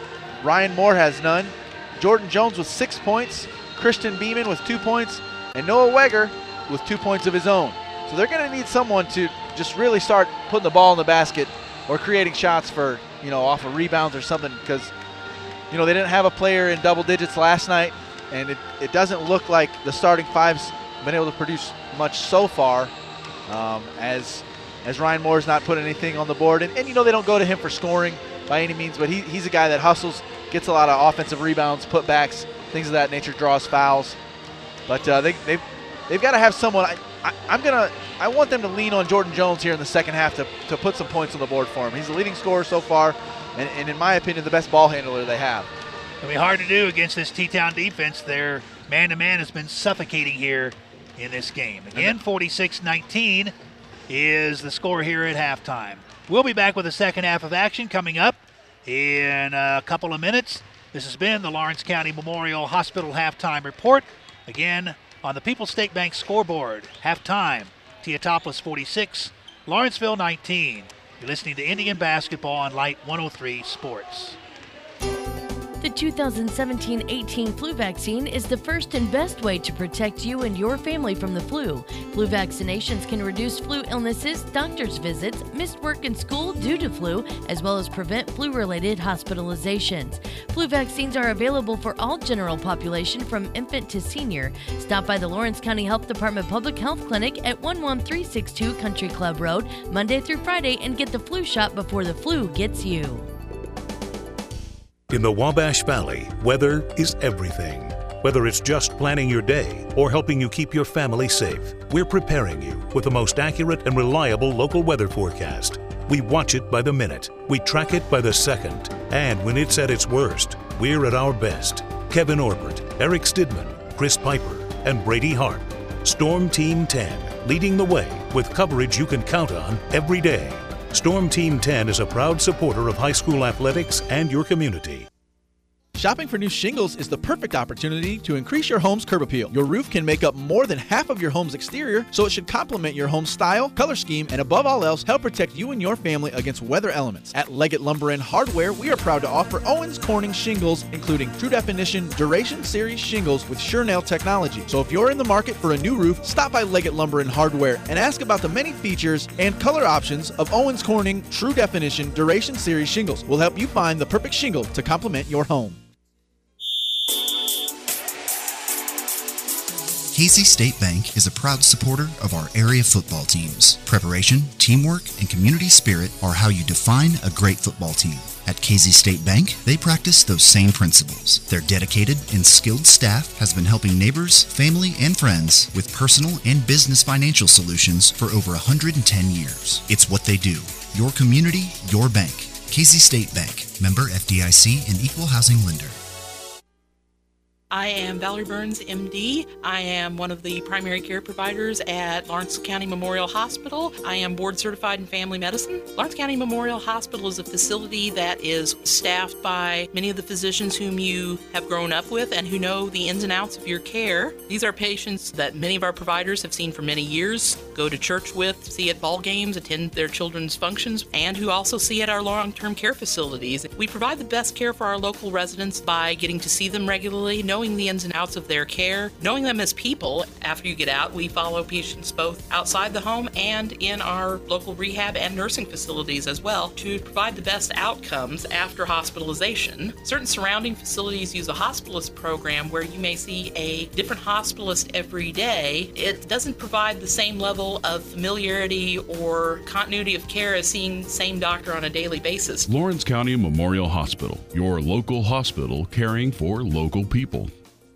Ryan Moore has none. Jordan Jones with six points. Christian Beeman with two points. And Noah Weger with two points of his own. So they're going to need someone to just really start putting the ball in the basket or creating shots for, you know, off of rebounds or something, because, you know, they didn't have a player in double digits last night, and it, it doesn't look like the starting five's been able to produce much so far, um, as as Ryan Moore's not putting anything on the board. And, and, you know, they don't go to him for scoring by any means, but he, he's a guy that hustles, gets a lot of offensive rebounds, putbacks, things of that nature, draws fouls. But uh, they, they've, they've got to have someone. I, I, I'm going to – I want them to lean on Jordan Jones here in the second half to, to put some points on the board for him. He's the leading scorer so far, and, and in my opinion, the best ball handler they have. It'll be hard to do against this T-Town defense. Their man-to-man has been suffocating here in this game. Again, forty-six nineteen is the score here at halftime. We'll be back with the second half of action coming up in a couple of minutes. This has been the Lawrence County Memorial Hospital Halftime Report. Again, on the People's State Bank scoreboard, halftime, Teotopolis forty-six, Lawrenceville nineteen. You're listening to Indian Basketball on Light one oh three Sports. The two thousand seventeen eighteen flu vaccine is the first and best way to protect you and your family from the flu. Flu vaccinations can reduce flu illnesses, doctor's visits, missed work and school due to flu, as well as prevent flu-related hospitalizations. Flu vaccines are available for all general population from infant to senior. Stop by the Lawrence County Health Department Public Health Clinic at one one three six two Country Club Road, Monday through Friday, and get the flu shot before the flu gets you. In the Wabash Valley, weather is everything. Whether it's just planning your day or helping you keep your family safe, we're preparing you with the most accurate and reliable local weather forecast. We watch it by the minute, we track it by the second, and when it's at its worst, we're at our best. Kevin Orbert, Eric Stidman, Chris Piper, and Brady Harp. Storm Team ten, leading the way with coverage you can count on every day. Storm Team ten is a proud supporter of high school athletics and your community. Shopping for new shingles is the perfect opportunity to increase your home's curb appeal. Your roof can make up more than half of your home's exterior, so it should complement your home's style, color scheme, and above all else, help protect you and your family against weather elements. At Leggett Lumber and Hardware, we are proud to offer Owens Corning shingles, including True Definition Duration Series shingles with SureNail technology. So if you're in the market for a new roof, stop by Leggett Lumber and Hardware and ask about the many features and color options of Owens Corning True Definition Duration Series shingles. We'll help you find the perfect shingle to complement your home. Casey State Bank is a proud supporter of our area football teams. Preparation, teamwork, and community spirit are how you define a great football team. At Casey State Bank, they practice those same principles. Their dedicated and skilled staff has been helping neighbors, family, and friends with personal and business financial solutions for over one hundred ten years. It's what they do. Your community, your bank. Casey State Bank. Member F D I C and Equal Housing Lender. I am Valerie Burns, M D. I am one of the primary care providers at Lawrence County Memorial Hospital. I am board certified in family medicine. Lawrence County Memorial Hospital is a facility that is staffed by many of the physicians whom you have grown up with and who know the ins and outs of your care. These are patients that many of our providers have seen for many years, go to church with, see at ball games, attend their children's functions, and who also see at our long-term care facilities. We provide the best care for our local residents by getting to see them regularly, knowing the ins and outs of their care, knowing them as people. After you get out, we follow patients both outside the home and in our local rehab and nursing facilities as well to provide the best outcomes after hospitalization. Certain surrounding facilities use a hospitalist program where you may see a different hospitalist every day. It doesn't provide the same level of familiarity or continuity of care as seeing the same doctor on a daily basis. Lawrence County Memorial Hospital, your local hospital caring for local people.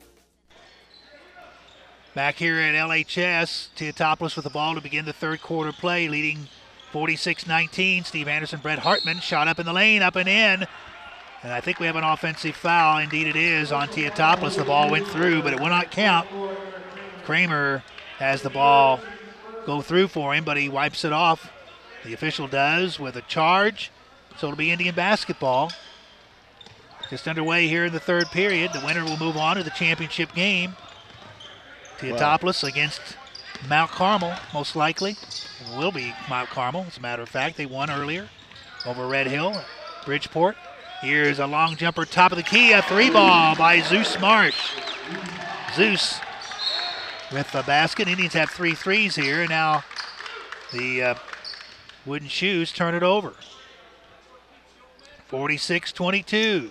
Back here at L H S, Teotopoulos with the ball to begin the third quarter play, leading forty-six nineteen. Steve Anderson, Brett Hartman, shot up in the lane, up and in. And I think we have an offensive foul. Indeed it is on Teotopoulos. The ball went through, but it will not count. Kramer has the ball go through for him, but he wipes it off. The official does with a charge. So it'll be Indian basketball. Just underway here in the third period. The winner will move on to the championship game. Teotopoulos wow. against Mount Carmel, most likely. It will be Mount Carmel, as a matter of fact. They won earlier over Red Hill, Bridgeport. Here's a long jumper, top of the key, a three ball by Zeus Marsh. Zeus with the basket. Indians have three threes here, and now the uh, Wooden Shoes turn it over. forty-six twenty-two.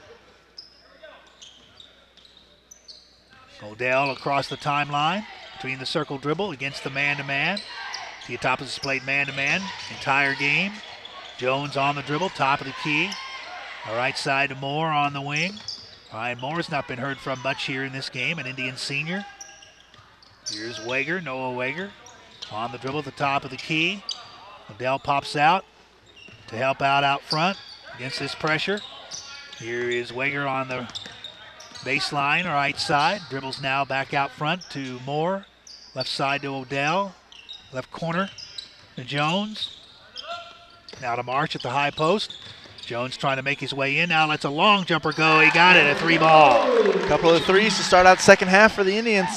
Odell across the timeline between the circle dribble against the man-to-man. Teotopoulos has played man-to-man entire game. Jones on the dribble, top of the key. All right side to Moore on the wing. Ryan Moore's not been heard from much here in this game, an Indian senior. Here's Wager, Noah Wager on the dribble at the top of the key. Odell pops out to help out out front against this pressure. Here is Wager on the baseline, right side. Dribbles now back out front to Moore. Left side to Odell. Left corner to Jones. Now to Marsh at the high post. Jones trying to make his way in. Now lets a long jumper go. He got it, a three ball. A couple of threes to start out second half for the Indians.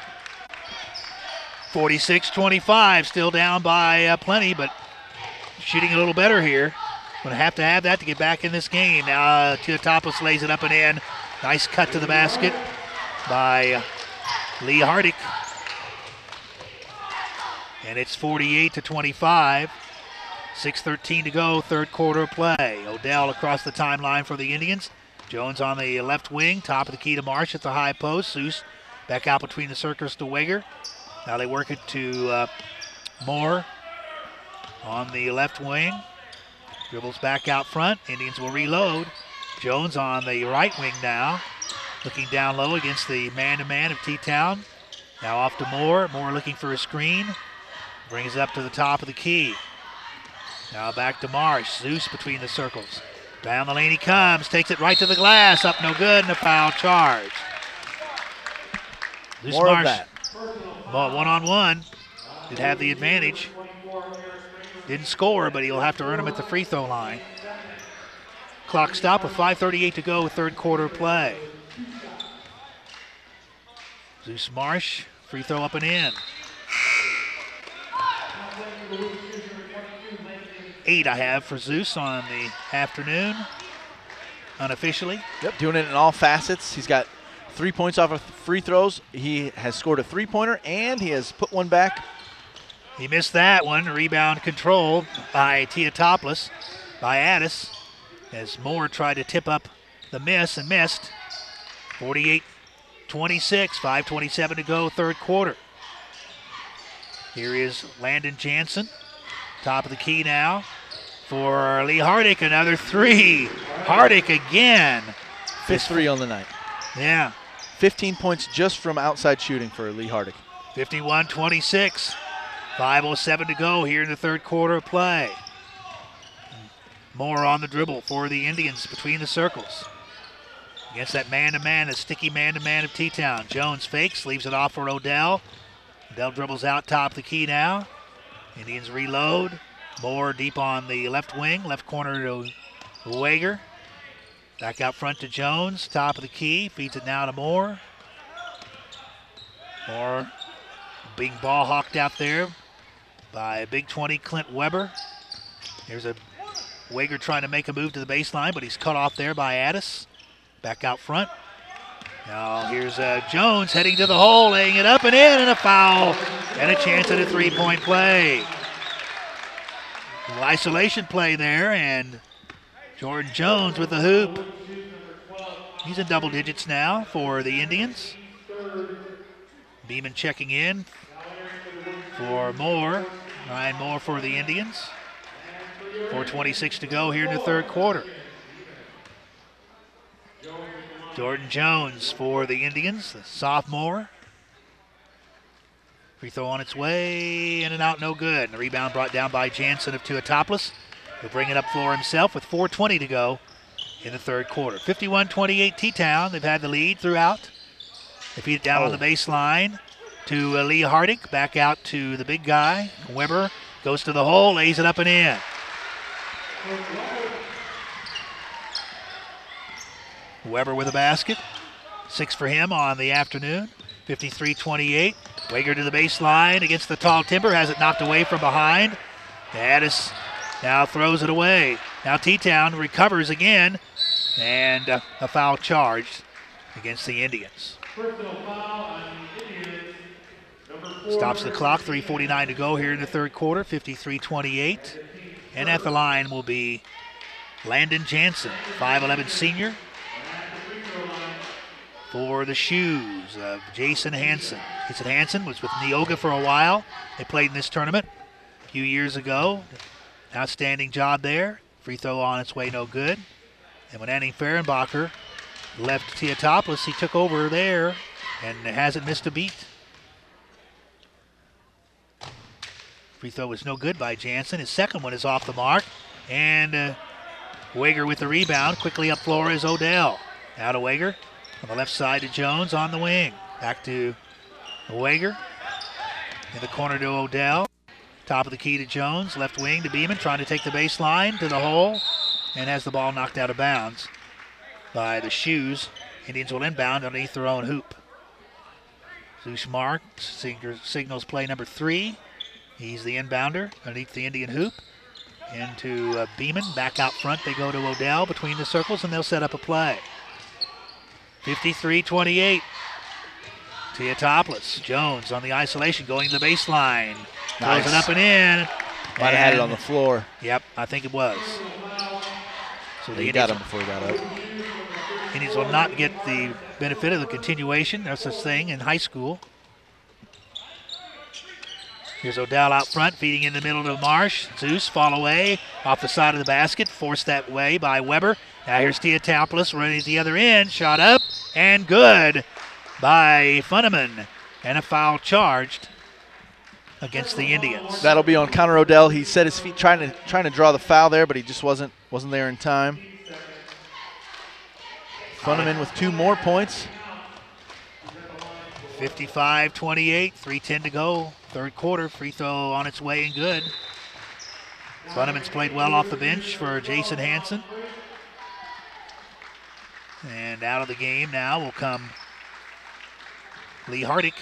forty-six twenty-five, still down by uh, plenty, but shooting a little better here. Going to have to have that to get back in this game. Now uh, Teotopoulos lays it up and in. Nice cut to the basket by uh, Lee Hardick. And it's forty-eight to twenty-five. six thirteen to go, third quarter play. Odell across the timeline for the Indians. Jones on the left wing, top of the key to Marsh at the high post. Zeus back out between the circles to Wager. Now they work it to uh, Moore on the left wing. Dribbles back out front. Indians will reload. Jones on the right wing now, looking down low against the man-to-man of T-Town. Now off to Moore. Moore looking for a screen. Brings it up to the top of the key. Now back to Marsh. Zeus between the circles. Down the lane he comes. Takes it right to the glass. Up no good, and a foul charge. Zeus More Marsh, of that. one-on-one. Did have the advantage. Didn't score, but he'll have to earn them at the free throw line. Clock stop with five thirty-eight to go, third quarter play. Zeus Marsh, free throw up and in. Eight I have for Zeus on the afternoon, unofficially. Yep, doing it in all facets. He's got three points off of free throws. He has scored a three-pointer, and he has put one back. He missed that one. Rebound controlled by Teotopoulos, by Addis, as Moore tried to tip up the miss and missed. forty-eight twenty-six, five twenty-seven to go, third quarter. Here is Landon Jansen, top of the key now for Lee Hardick. Another three. Hardick again. Fifth three on the night. Yeah. fifteen points just from outside shooting for Lee Hardick. fifty-one twenty-six. five oh seven to go here in the third quarter of play. Moore on the dribble for the Indians between the circles. against that man-to-man, that sticky man-to-man of T-Town. Jones fakes, leaves it off for Odell. Odell dribbles out top of the key now. Indians reload. Moore deep on the left wing, left corner to Wager. Back out front to Jones, top of the key, feeds it now to Moore. Moore being ball hawked out there by Big twenty Clint Weber. Here's a Wager trying to make a move to the baseline, but he's cut off there by Addis. Back out front. Now here's uh, Jones heading to the hole, laying it up and in, and a foul, and a chance at a three-point play. A little isolation play there, and Jordan Jones with the hoop. He's in double digits now for the Indians. Beeman checking in for Moore. Ryan Moore for the Indians. four twenty-six to go here in the third quarter. Jordan Jones for the Indians, the sophomore. Free throw on its way, in and out, no good. And the rebound brought down by Jansen of Tuatopoulos. He'll bring it up floor himself with four twenty to go in the third quarter. fifty-one twenty-eight T-Town. They've had the lead throughout. They feed it down oh. on the baseline to uh, Lee Hardick. Back out to the big guy. Weber goes to the hole, lays it up and in. Weber with a basket. Six for him on the afternoon. fifty-three twenty-eight. Wager to the baseline against the tall timber. Has it knocked away from behind. Addis now throws it away. Now T-Town recovers again. And uh, a foul charged against the Indians. Stops the clock. three forty-nine to go here in the third quarter. fifty-three twenty-eight. And at the line will be Landon Jansen, five eleven senior. For the shoes of Jason Hansen. Jason Hansen was with Neoga for a while. They played in this tournament a few years ago. Outstanding job there. Free throw on its way, no good. And when Annie Fehrenbacher left Tuatopoulos, he took over there and hasn't missed a beat. Free throw was no good by Jansen. His second one is off the mark. And uh, Wager with the rebound. Quickly up floor is Odell. Now to Wager. On the left side to Jones on the wing. Back to Wager. In the corner to Odell. Top of the key to Jones. Left wing to Beeman. Trying to take the baseline to the hole. And has the ball knocked out of bounds by the shoes. Indians will inbound underneath their own hoop. Zeus Mark signals play number three. He's the inbounder underneath the Indian hoop. Into uh, Beeman. Back out front they go to Odell between the circles, and they'll set up a play. fifty-three twenty-eight. Tuatopoulos. Jones on the isolation going to the baseline. Nice. Throws it up and in. Might have had it on the floor. Yep, I think it was. So yeah, he got him before he got up. Indians will not get the benefit of the continuation. There's such thing in high school. Here's Odell out front, feeding in the middle to Marsh. Zeus fall away off the side of the basket, forced that way by Weber. Now here's Tuatopoulos running at the other end, shot up and good by Funneman, and a foul charged against the Indians. That'll be on Connor Odell. He set his feet trying to trying to draw the foul there, but he just wasn't wasn't there in time. Funneman with two more points. fifty-five twenty-eight, three ten to go. Third quarter, free throw on its way and good. Funneman's played well off the bench for Jason Hansen. And out of the game now will come Lee Hardick.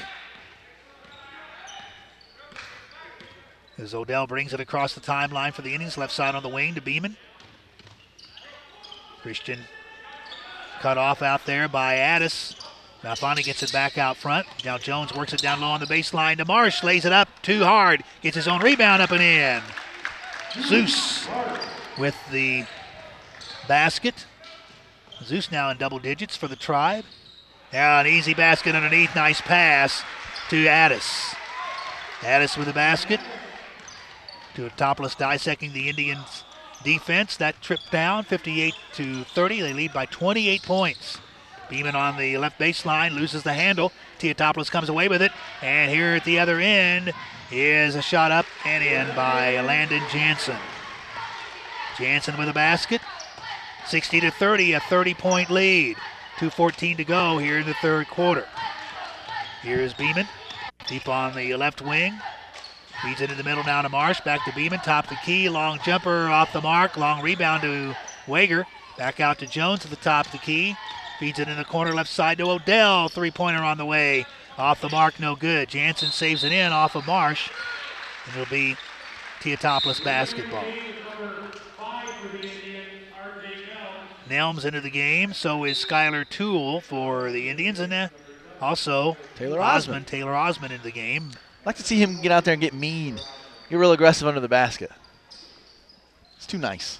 As Odell brings it across the timeline for the Indians, left side on the wing to Beeman. Christian cut off out there by Addis. Now finally gets it back out front. Now Jones works it down low on the baseline to Marsh. Lays it up too hard. Gets his own rebound up and in. Zeus with the basket. Zeus now in double digits for the Tribe. Now an easy basket underneath. Nice pass to Addis. Addis with the basket. Tuatopoulos dissecting the Indians' defense. That trip down, fifty-eight to thirty. They lead by twenty-eight points. Beeman on the left baseline loses the handle. Tuatopoulos comes away with it. And here at the other end is a shot up and in by Landon Jansen. Jansen with a basket. sixty to thirty, a thirty-point lead. two fourteen to go here in the third quarter. Here's Beeman, deep on the left wing. Feeds it in the middle now to Marsh. Back to Beeman, top the key. Long jumper off the mark. Long rebound to Wager. Back out to Jones at the top of the key. Feeds it in the corner left side to Odell. Three-pointer on the way. Off the mark, no good. Jansen saves it in off of Marsh. And it'll be Teotopoulos basketball. Nelms into the game. So is Skylar Toole for the Indians. And uh, also Taylor Osmond. Osmond. Taylor Osmond into the game. I'd like to see him get out there and get mean. Get real aggressive under the basket. It's too nice.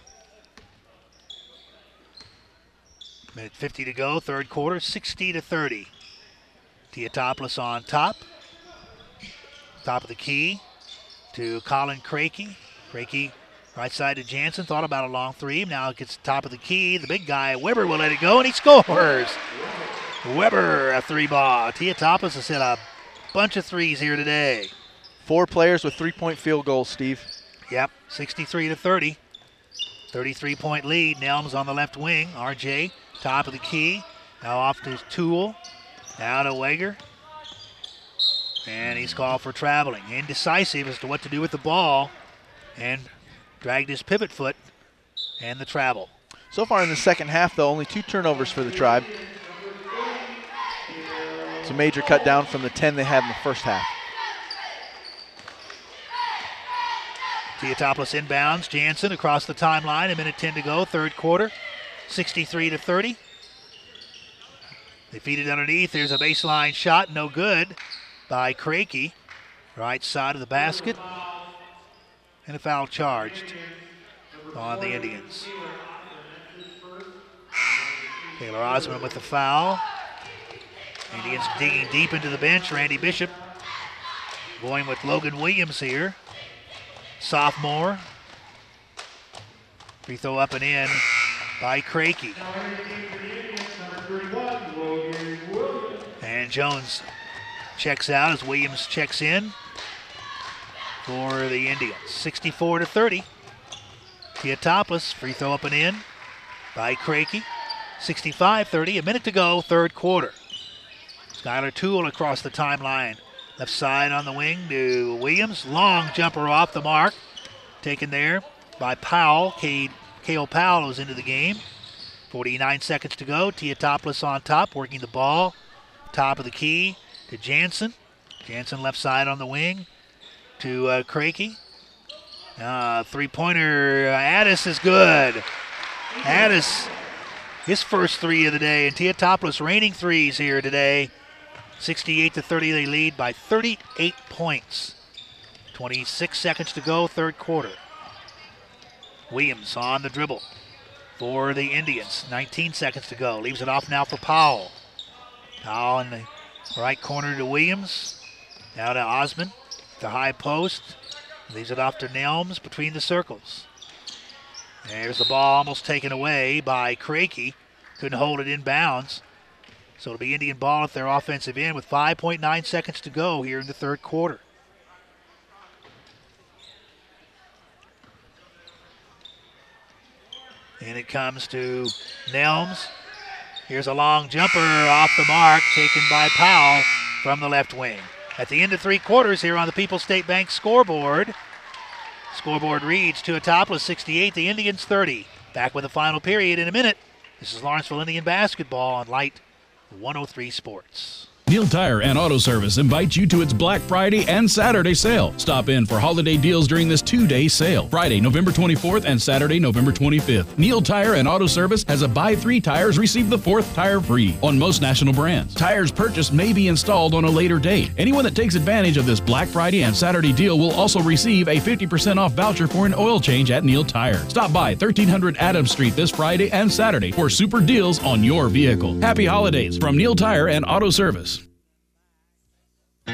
Minute fifty to go, third quarter, sixty to thirty. Teotopoulos on top. Top of the key to Colin Crakey. Crakey right side to Jansen. Thought about a long three. Now it gets top of the key. The big guy, Weber, will let it go, and he scores. Weber, a three ball. Teotopoulos has hit a bunch of threes here today. Four players with three-point field goals, Steve. Yep, sixty-three to thirty. thirty-three point lead. Nelms on the left wing. R J, top of the key. Now off to Toole. Now to Wager. And he's called for traveling. Indecisive as to what to do with the ball. And dragged his pivot foot and the travel. So far in the second half, though, only two turnovers for the Tribe. It's a major cut down from the ten they had in the first half. Teotopoulos inbounds. Jansen across the timeline. A minute ten to go, third quarter. sixty-three to thirty. They feed it underneath. There's a baseline shot. No good by Crakey. Right side of the basket. And a foul charged on the Indians. Taylor Osmond with the foul. Indians digging deep into the bench. Randy Bishop going with Logan Williams here. Sophomore. Free throw up and in by Crakey. And Jones checks out as Williams checks in for the Indians. sixty-four to thirty. Teotopoulos, free throw up and in by Crakey. sixty-five thirty, a minute to go, third quarter. Skylar Toole across the timeline. Left side on the wing to Williams. Long jumper off the mark. Taken there by Powell. Cale Powell is into the game. forty-nine seconds to go. Teotopoulos on top, working the ball. Top of the key to Jansen. Jansen left side on the wing to uh, Crakey. Uh, three-pointer, uh, Addis is good. Addis, his first three of the day, and Teotopoulos raining threes here today. sixty-eight to thirty, they lead by thirty-eight points. twenty-six seconds to go, third quarter. Williams on the dribble for the Indians. nineteen seconds to go. Leaves it off now for Powell. Powell in the right corner to Williams. Now to Osmond. The high post. Leaves it off to Nelms between the circles. There's the ball almost taken away by Crakey. Couldn't hold it in bounds. So it'll be Indian ball at their offensive end with five point nine seconds to go here in the third quarter. And it comes to Nelms. Here's a long jumper off the mark taken by Powell from the left wing. At the end of three quarters here on the People's State Bank scoreboard. Scoreboard reads Teotopoulos sixty-eight, the Indians thirty. Back with the final period in a minute. This is Lawrenceville Indian basketball on Light one oh three Sports. Neil Tire and Auto Service invites you to its Black Friday and Saturday sale. Stop in for holiday deals during this two-day sale. Friday, November twenty-fourth and Saturday, November twenty-fifth. Neil Tire and Auto Service has a buy three tires, receive the fourth tire free on most national brands. Tires purchased may be installed on a later date. Anyone that takes advantage of this Black Friday and Saturday deal will also receive a fifty percent off voucher for an oil change at Neil Tire. Stop by thirteen hundred Adams Street this Friday and Saturday for super deals on your vehicle. Happy holidays from Neil Tire and Auto Service.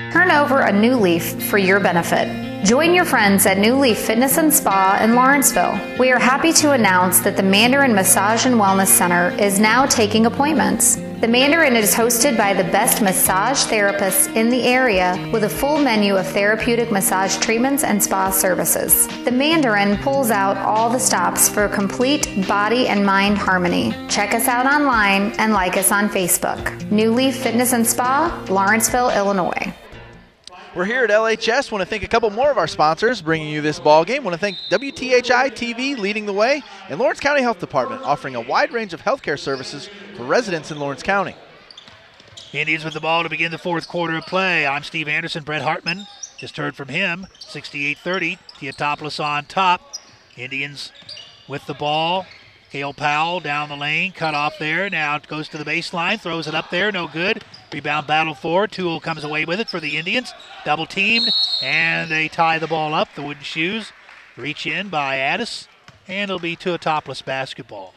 Turn over a new leaf for your benefit. Join your friends at New Leaf Fitness and Spa in Lawrenceville. We are happy to announce that the Mandarin Massage and Wellness Center is now taking appointments. The Mandarin is hosted by the best massage therapists in the area with a full menu of therapeutic massage treatments and spa services. The Mandarin pulls out all the stops for complete body and mind harmony. Check us out online and like us on Facebook. New Leaf Fitness and Spa, Lawrenceville, Illinois. We're here at L H S. Want to thank a couple more of our sponsors bringing you this ball game. Want to thank W T H I T V leading the way and Lawrence County Health Department offering a wide range of healthcare services for residents in Lawrence County. Indians with the ball to begin the fourth quarter of play. I'm Steve Anderson. Brett Hartman, just heard from him. sixty-eight thirty. Theotopoulos on top. Indians with the ball. Cale Powell down the lane, cut off there. Now it goes to the baseline, throws it up there, no good. Rebound battle for. Toole comes away with it for the Indians. Double teamed, and they tie the ball up. The Wooden Shoes reach in by Addis, and it'll be Theotopoulos basketball.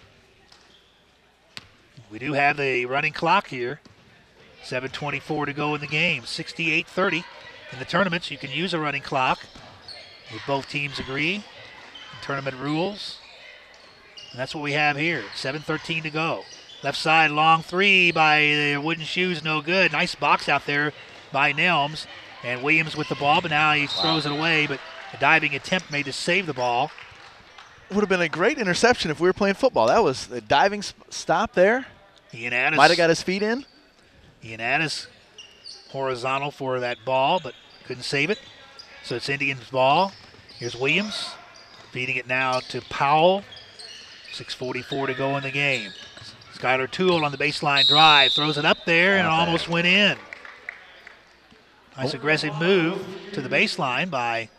We do have the running clock here. seven twenty-four to go in the game. sixty-eight thirty. In the tournaments, you can use a running clock. If both teams agree. Tournament rules. And that's what we have here. seven thirteen to go. Left side, long three by the Wooden Shoes, no good. Nice box out there by Nelms. And Williams with the ball, but now he throws it away. But a diving attempt made to save the ball. Would have been a great interception if we were playing football. That was a diving stop there. Ian Addis. Might have got his feet in. Ian Addis horizontal for that ball, but couldn't save it. So it's Indians' ball. Here's Williams feeding it now to Powell. six forty-four to go in the game. Skylar Toole on the baseline drive. Throws it up there and almost went in. Nice aggressive move to the baseline by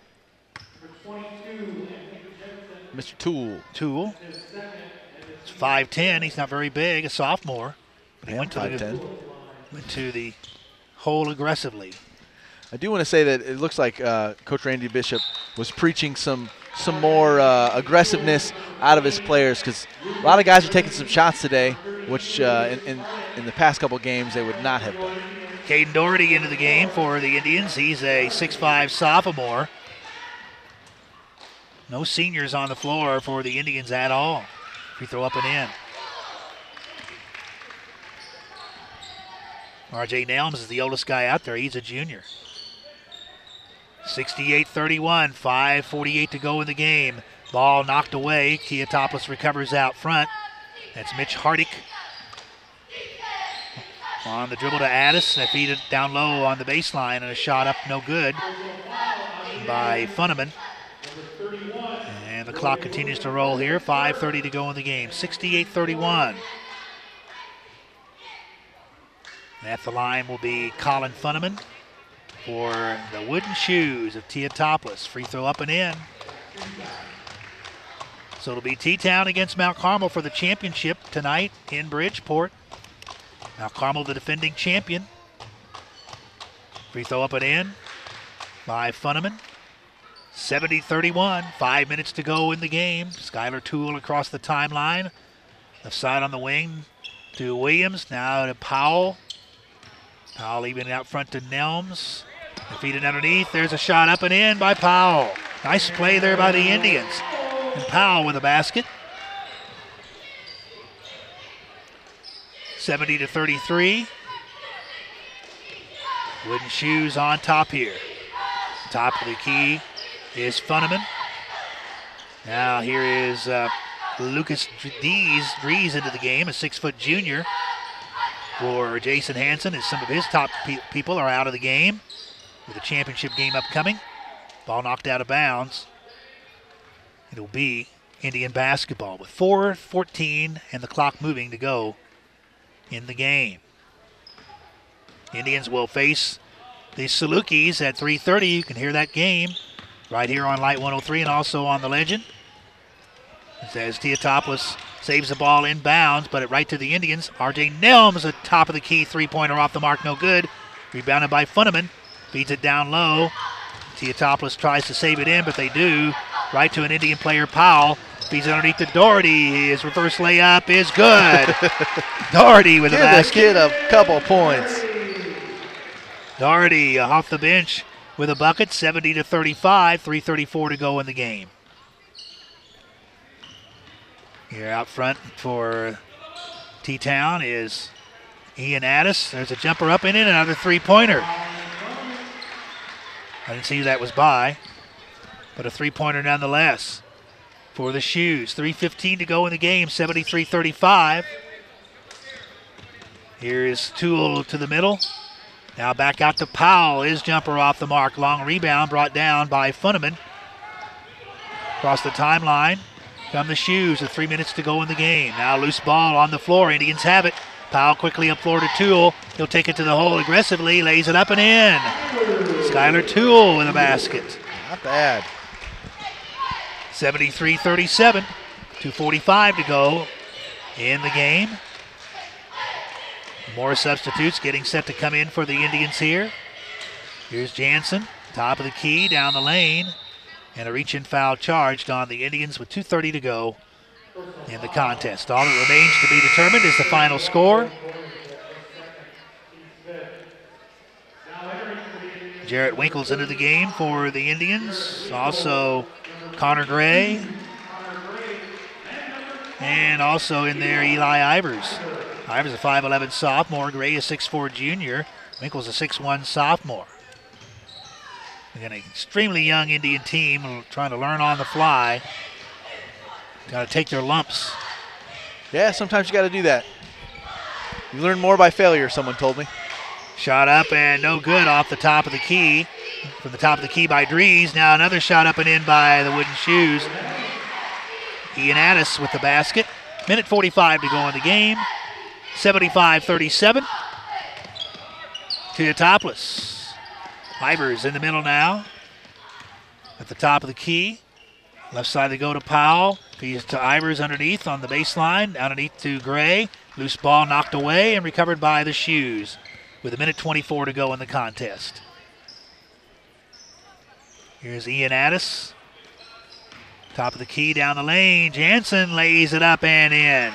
Mister Toole. Toole. It's five ten. He's not very big, a sophomore. But he Yeah, went, to five the, ten. went to the hole aggressively. I do want to say that it looks like uh, Coach Randy Bishop was preaching some some more uh, aggressiveness out of his players, because a lot of guys are taking some shots today, which uh, in, in, in the past couple games they would not have done. Caden Doherty into the game for the Indians. He's a six five sophomore. No seniors on the floor for the Indians at all. Free throw up and in. R J Nelms is the oldest guy out there. He's a junior. sixty-eight thirty-one, five forty-eight to go in the game. Ball knocked away. Theotopoulos recovers out front. That's Mitch Hardick. On the dribble to Addis. They feed it down low on the baseline, and a shot up no good by Funneman. And the clock continues to roll here. five thirty to go in the game. sixty-eight thirty-one. At the line will be Colin Funneman for the Wooden Shoes of Theotopoulos. Free throw up and in. So it'll be T-Town against Mount Carmel for the championship tonight in Bridgeport. Mount Carmel, the defending champion. Free throw up and in by Funneman. seventy thirty-one, five minutes to go in the game. Skylar Toole across the timeline. Left side on the wing to Williams, now to Powell. Powell even out front to Nelms. Defeated underneath. There's a shot up and in by Powell. Nice play there by the Indians. And Powell with a basket. seventy to thirty-three. Wooden Shoes on top here. Top of the key is Funneman. Now here is uh, Lucas Dees, Drees into the game, a six-foot junior. For Jason Hansen, as some of his top pe- people are out of the game with a championship game upcoming. Ball knocked out of bounds. It'll be Indian basketball with four fourteen and the clock moving to go in the game. Indians will face the Salukis at three thirty. You can hear that game right here on Light one oh three and also on the Legend. It says Theotopoulos saves the ball inbounds, but it right to the Indians. R J Nelms at top of the key, three-pointer off the mark, no good. Rebounded by Funneman. Feeds it down low. Theotopoulos tries to save it in, but they do. Right to an Indian player, Powell. Feeds it underneath to Doherty. His reverse layup is good. Doherty with Give the basket. Give the kid a couple points. Doherty off the bench with a bucket, seventy to thirty-five, three thirty-four to go in the game. Here out front for T-Town is Ian Addis. There's a jumper up and in, another three-pointer. I didn't see who that was by, but a three-pointer nonetheless for the Shoes. three fifteen to go in the game, seventy-three thirty-five. Here is Toole to the middle. Now back out to Powell. His jumper off the mark. Long rebound brought down by Funneman. Across the timeline come the Shoes with three minutes to go in the game. Now loose ball on the floor. Indians have it. Powell quickly up floor to Toole. He'll take it to the hole aggressively. Lays it up and in. Skylar Toole with a basket. Not bad. seventy-three thirty-seven. two forty-five to go in the game. More substitutes getting set to come in for the Indians here. Here's Jansen, top of the key, down the lane. And a reach-in foul charged on the Indians with two thirty to go in the contest. All that remains to be determined is the final score. Jarrett Winkle's into the game for the Indians. Also Connor Gray. And also in there Eli Ivers. Ivers a five eleven sophomore. Gray a six four junior. Winkle's a six one sophomore. We've got an extremely young Indian team trying to learn on the fly. Got to take their lumps. Yeah, sometimes you got to do that. You learn more by failure, someone told me. Shot up and no good off the top of the key. From the top of the key by Dries. Now another shot up and in by the Wooden Shoes. Ian Addis with the basket. Minute forty-five to go in the game. seventy-five thirty-seven. Teotopoulos. Ivers in the middle now. At the top of the key. Left side they go to Powell. Feeds to Ivers underneath on the baseline. Underneath to Gray. Loose ball knocked away and recovered by the Shoes. With a minute twenty-four to go in the contest. Here's Ian Addis. Top of the key down the lane. Jansen lays it up and in.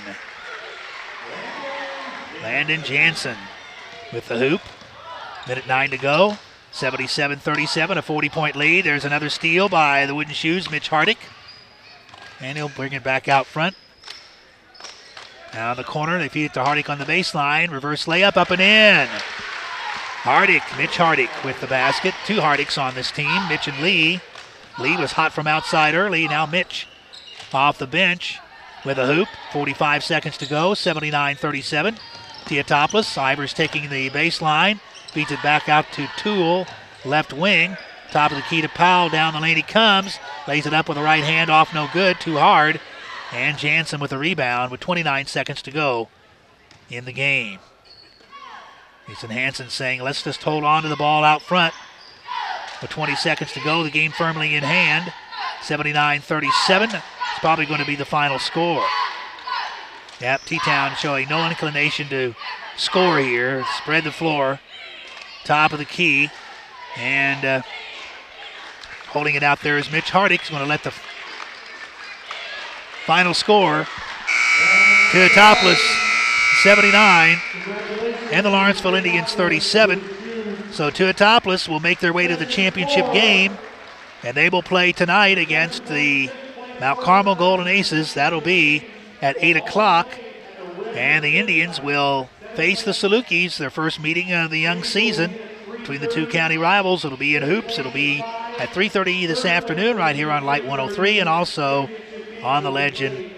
Landon Jansen with the hoop. Minute nine to go. seventy-seven thirty-seven, a forty-point lead. There's another steal by the Wooden Shoes, Mitch Hardick. And he'll bring it back out front. Now in the corner, they feed it to Hardick on the baseline. Reverse layup up and in. Hardick, Mitch Hardick with the basket. Two Hardicks on this team, Mitch and Lee. Lee was hot from outside early. Now Mitch off the bench with a hoop. forty-five seconds to go, seventy-nine thirty-seven. Teotopoulos, Ivers taking the baseline. Feeds it back out to Toole, left wing. Top of the key to Powell, down the lane he comes. Lays it up with the right hand, off no good, too hard. And Jansen with the rebound with twenty-nine seconds to go in the game. Ethan Hansen saying, let's just hold on to the ball out front. With twenty seconds to go, the game firmly in hand. seventy-nine thirty-seven. It's probably going to be the final score. Yep, T-Town showing no inclination to score here. Spread the floor. Top of the key. And uh, holding it out there is Mitch Hardick. He's going to let the f- final score to Teotopoulos seventy-nine and the Lawrenceville Indians thirty-seven. So Teotopoulos will make their way to the championship game, and they will play tonight against the Mount Carmel Golden Aces. That'll be at eight o'clock. And the Indians will face the Salukis, their first meeting of the young season between the two county rivals. It'll be in hoops. It'll be at three thirty this afternoon right here on Light one oh three and also on the Legend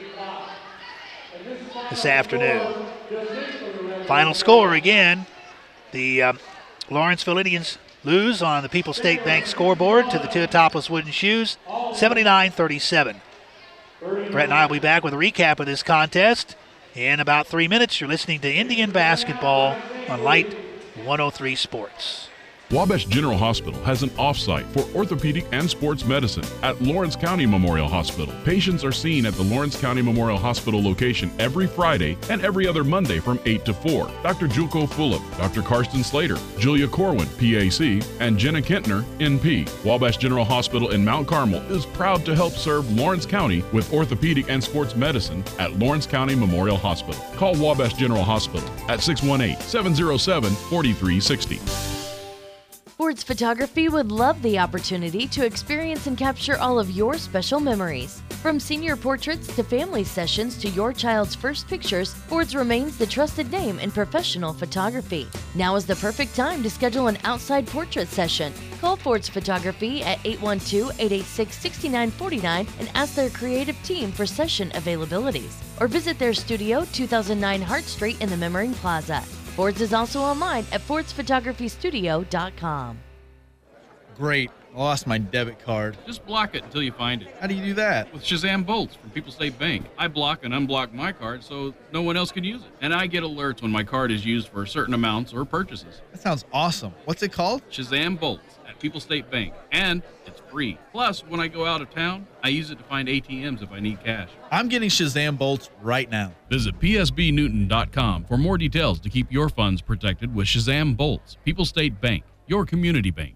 this afternoon. Final score again, the um, Lawrenceville Indians lose on the People's State Bank scoreboard to the Teotopoulos Wooden Shoes, seventy-nine thirty-seven. Brett and I will be back with a recap of this contest in about three minutes. You're listening to Indian Basketball on Light one oh three Sports. Wabash General Hospital has an off-site for orthopedic and sports medicine at Lawrence County Memorial Hospital. Patients are seen at the Lawrence County Memorial Hospital location every Friday and every other Monday from eight to four. Doctor Julko Fulop, Doctor Karsten Slater, Julia Corwin, P A C, and Jenna Kentner, N P. Wabash General Hospital in Mount Carmel is proud to help serve Lawrence County with orthopedic and sports medicine at Lawrence County Memorial Hospital. Call Wabash General Hospital at six one eight, seven oh seven, four three six oh. Ford's Photography would love the opportunity to experience and capture all of your special memories. From senior portraits to family sessions to your child's first pictures, Ford's remains the trusted name in professional photography. Now is the perfect time to schedule an outside portrait session. Call Ford's Photography at eight one two, eight eight six, six nine four nine and ask their creative team for session availabilities. Or visit their studio, two thousand nine Hart Street in the Memmering Plaza. Ford's is also online at fords photography studio dot com. Great. I lost my debit card. Just block it until you find it. How do you do that? With Shazam Bolts from People State Bank. I block and unblock my card so no one else can use it. And I get alerts when my card is used for certain amounts or purchases. That sounds awesome. What's it called? Shazam Bolts at People State Bank. And it's free. Plus, when I go out of town, I use it to find A T Ms if I need cash. I'm getting Shazam Bolts right now. Visit p s b newton dot com for more details to keep your funds protected with Shazam Bolts. People State Bank, your community bank.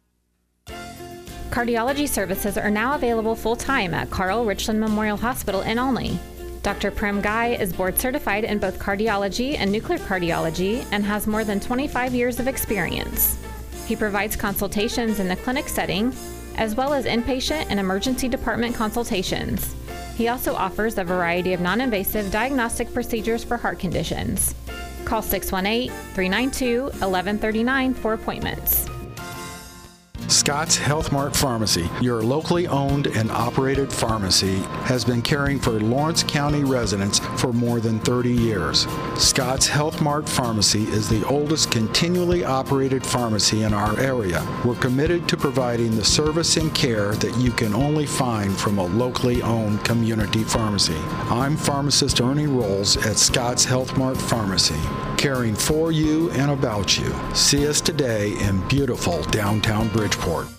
Cardiology services are now available full-time at Carl Richland Memorial Hospital in Olney. Doctor Prem Guy is board certified in both cardiology and nuclear cardiology and has more than twenty-five years of experience. He provides consultations in the clinic setting, as well as inpatient and emergency department consultations. He also offers a variety of non-invasive diagnostic procedures for heart conditions. Call six one eight, three nine two, one one three nine for appointments. Scott's Health Mart Pharmacy, your locally owned and operated pharmacy, has been caring for Lawrence County residents for more than thirty years. Scott's Health Mart Pharmacy is the oldest continually operated pharmacy in our area. We're committed to providing the service and care that you can only find from a locally owned community pharmacy. I'm pharmacist Ernie Rolls at Scott's Health Mart Pharmacy, caring for you and about you. See us today in beautiful downtown Bridgeport.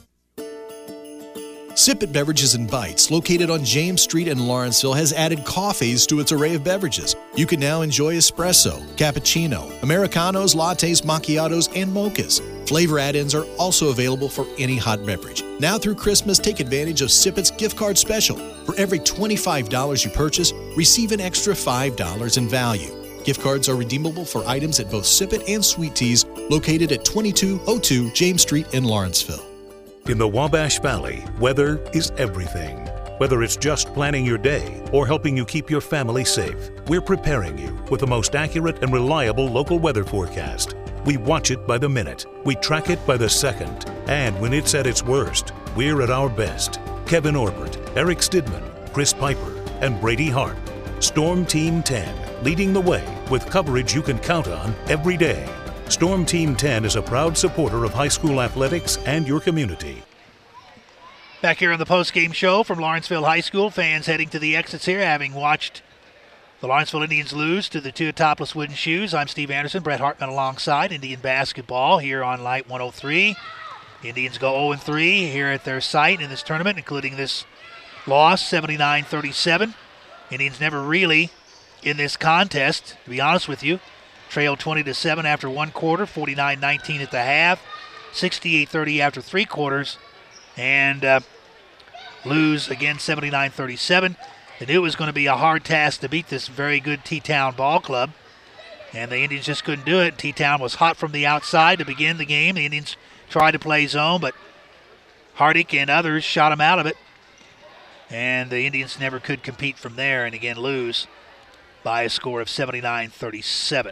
Sip It Beverages and Bites, located on James Street in Lawrenceville, has added coffees to its array of beverages. You can now enjoy espresso, cappuccino, Americanos, lattes, macchiatos, and mochas. Flavor add-ins are also available for any hot beverage. Now through Christmas, take advantage of Sip It's gift card special. For every twenty-five dollars you purchase, receive an extra five dollars in value. Gift cards are redeemable for items at both Sip It and Sweet Teas, located at twenty-two oh two James Street in Lawrenceville. In the Wabash Valley, weather is everything. Whether it's just planning your day or helping you keep your family safe, we're preparing you with the most accurate and reliable local weather forecast. We watch it by the minute, we track it by the second, and when it's at its worst, we're at our best. Kevin Orbert, Eric Stidman, Chris Piper, and Brady Hart. Storm Team ten, leading the way with coverage you can count on every day. Storm Team ten is a proud supporter of high school athletics and your community. Back here on the post-game show from Lawrenceville High School, fans heading to the exits here, having watched the Lawrenceville Indians lose to the two Topless Wooden Shoes. I'm Steve Anderson, Brett Hartman alongside Indian basketball here on Light one oh three. The Indians go oh and three here at their site in this tournament, including this loss, seventy-nine thirty-seven. Indians never really in this contest, to be honest with you. Trailed twenty to seven after one quarter, forty-nine nineteen at the half, sixty-eight thirty after three quarters, and uh, lose again seventy-nine thirty-seven. They knew it was going to be a hard task to beat this very good T-Town ball club, and the Indians just couldn't do it. T-Town was hot from the outside to begin the game. The Indians tried to play zone, but Hardick and others shot them out of it, and the Indians never could compete from there, and again lose by a score of seventy-nine thirty-seven.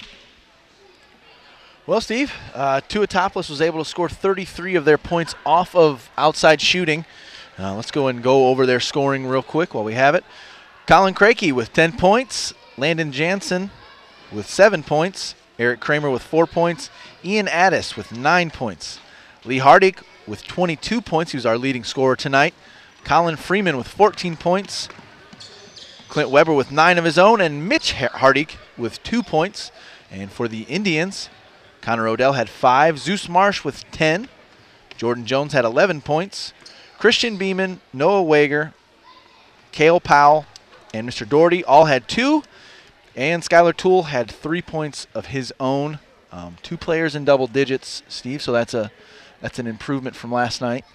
Well, Steve, uh, Tuatopolis was able to score thirty-three of their points off of outside shooting. Uh, let's go and go over their scoring real quick while we have it. Colin Crakey with ten points. Landon Jansen with seven points. Eric Kramer with four points. Ian Addis with nine points. Lee Hardick with twenty-two points. He was our leading scorer tonight. Colin Freeman with fourteen points. Clint Weber with nine of his own. And Mitch Hardick with two points. And for the Indians, Connor Odell had five. Zeus Marsh with ten. Jordan Jones had eleven points. Christian Beeman, Noah Wager, Cale Powell, and Mister Doherty all had two. And Skylar Toole had three points of his own. Um, two players in double digits, Steve, so that's a that's an improvement from last night.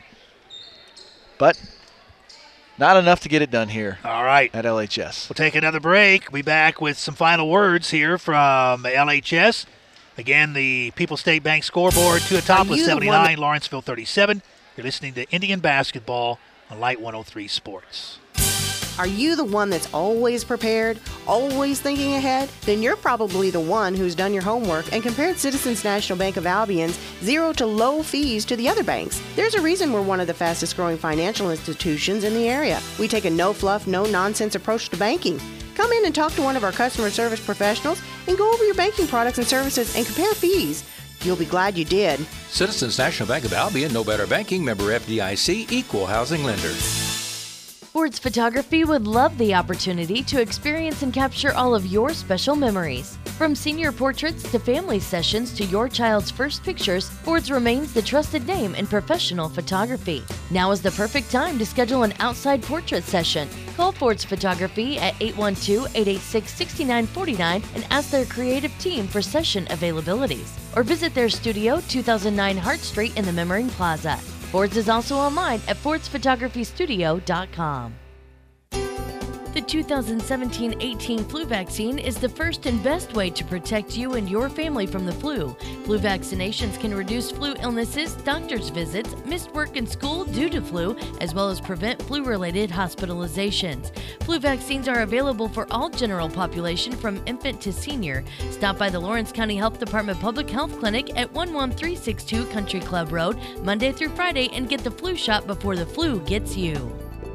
But not enough to get it done here. All right. At L H S. We'll take another break. We'll be back with some final words here from L H S. Again, the People's State Bank scoreboard, Tuatopolis seventy-nine, Lawrenceville thirty-seven. You're listening to Indian Basketball on Light one oh three Sports. Are you the one that's always prepared, always thinking ahead? Then you're probably the one who's done your homework and compared Citizens National Bank of Albion's zero to low fees to the other banks. There's a reason we're one of the fastest growing financial institutions in the area. We take a no-fluff, no-nonsense approach to banking. Come in and talk to one of our customer service professionals and go over your banking products and services and compare fees. You'll be glad you did. Citizens National Bank of Albion, no better banking, member F D I C, equal housing lender. Ford's Photography would love the opportunity to experience and capture all of your special memories. From senior portraits to family sessions to your child's first pictures, Ford's remains the trusted name in professional photography. Now is the perfect time to schedule an outside portrait session. Call Ford's Photography at eight one two, eight eight six, six nine four nine and ask their creative team for session availabilities. Or visit their studio, two thousand nine Hart Street in the Memmering Plaza. Ford's is also online at fords photography studio dot com. The two thousand seventeen eighteen flu vaccine is the first and best way to protect you and your family from the flu. Flu vaccinations can reduce flu illnesses, doctor's visits, missed work and school due to flu, as well as prevent flu-related hospitalizations. Flu vaccines are available for all general population from infant to senior. Stop by the Lawrence County Health Department Public Health Clinic at one one three six two Country Club Road, Monday through Friday, and get the flu shot before the flu gets you.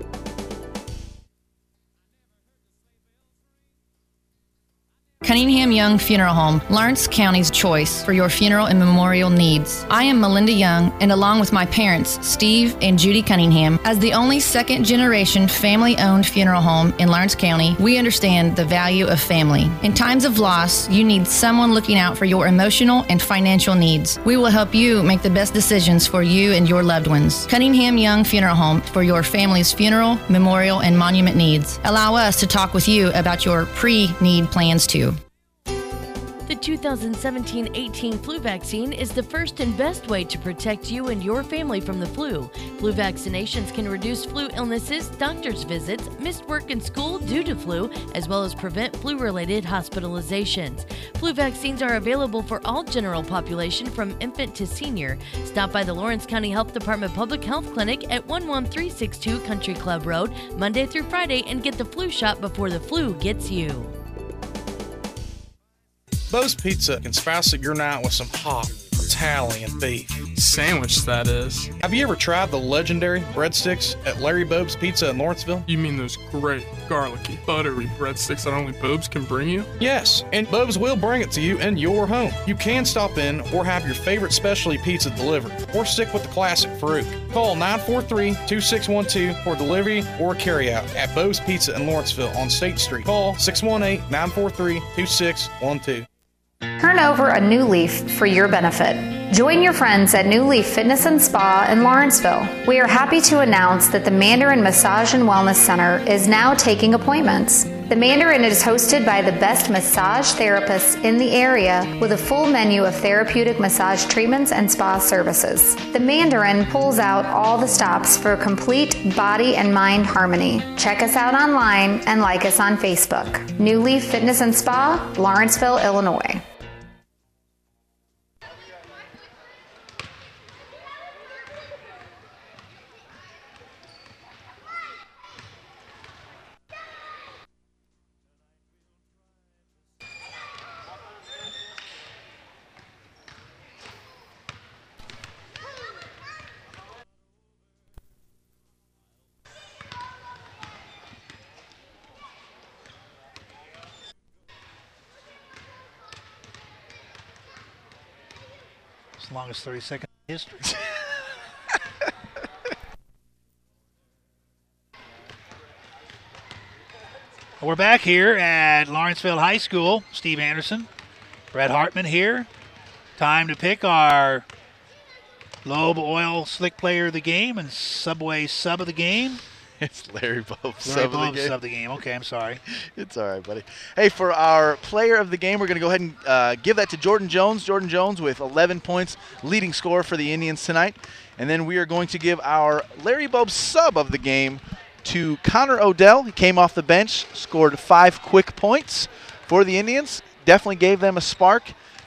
Cunningham Young Funeral Home, Lawrence County's choice for your funeral and memorial needs. I am Melinda Young, and along with my parents, Steve and Judy Cunningham, as the only second-generation family-owned funeral home in Lawrence County, we understand the value of family. In times of loss, you need someone looking out for your emotional and financial needs. We will help you make the best decisions for you and your loved ones. Cunningham Young Funeral Home for your family's funeral, memorial, and monument needs. Allow us to talk with you about your pre-need plans too. The two thousand seventeen eighteen flu vaccine is the first and best way to protect you and your family from the flu. Flu vaccinations can reduce flu illnesses, doctor's visits, missed work and school due to flu, as well as prevent flu-related hospitalizations. Flu vaccines are available for all general population from infant to senior. Stop by the Lawrence County Health Department Public Health Clinic at one one three six two Country Club Road, Monday through Friday, and get the flu shot before the flu gets you. Bo's Pizza can spice up your night with some hot Italian beef. Sandwich, that is. Have you ever tried the legendary breadsticks at Larry Bobe's Pizza in Lawrenceville? You mean those great, garlicky, buttery breadsticks that only Bobe's can bring you? Yes, and Bobe's will bring it to you in your home. You can stop in or have your favorite specialty pizza delivered, or stick with the classic Farouk. Call nine four three, two six one two for delivery or carryout at Bobe's Pizza in Lawrenceville on State Street. Call six one eight, nine four three, two six one two. Turn over a new leaf for your benefit. Join your friends at New Leaf Fitness and Spa in Lawrenceville. We are happy to announce that the Mandarin Massage and Wellness Center is now taking appointments. The Mandarin is hosted by the best massage therapists in the area with a full menu of therapeutic massage treatments and spa services. The Mandarin pulls out all the stops for complete body and mind harmony. Check us out online and like us on Facebook. New Leaf Fitness and Spa, Lawrenceville, Illinois. Longest thirty second history. We're back here at Lawrenceville High School. Steve Anderson, Brett Hartman here. Time to pick our Loeb Oil Slick Player of the Game and Subway Sub of the Game. It's Larry Bobe, Larry sub, Bobe of the game. sub of the game. Okay, I'm sorry. It's all right, buddy. Hey, for our player of the game, we're going to go ahead and uh, give that to Jordan Jones. Jordan Jones with eleven points, leading scorer for the Indians tonight. And then we are going to give our Larry Bobe sub of the game to Connor Odell. He came off the bench, scored five quick points for the Indians. Definitely gave them a spark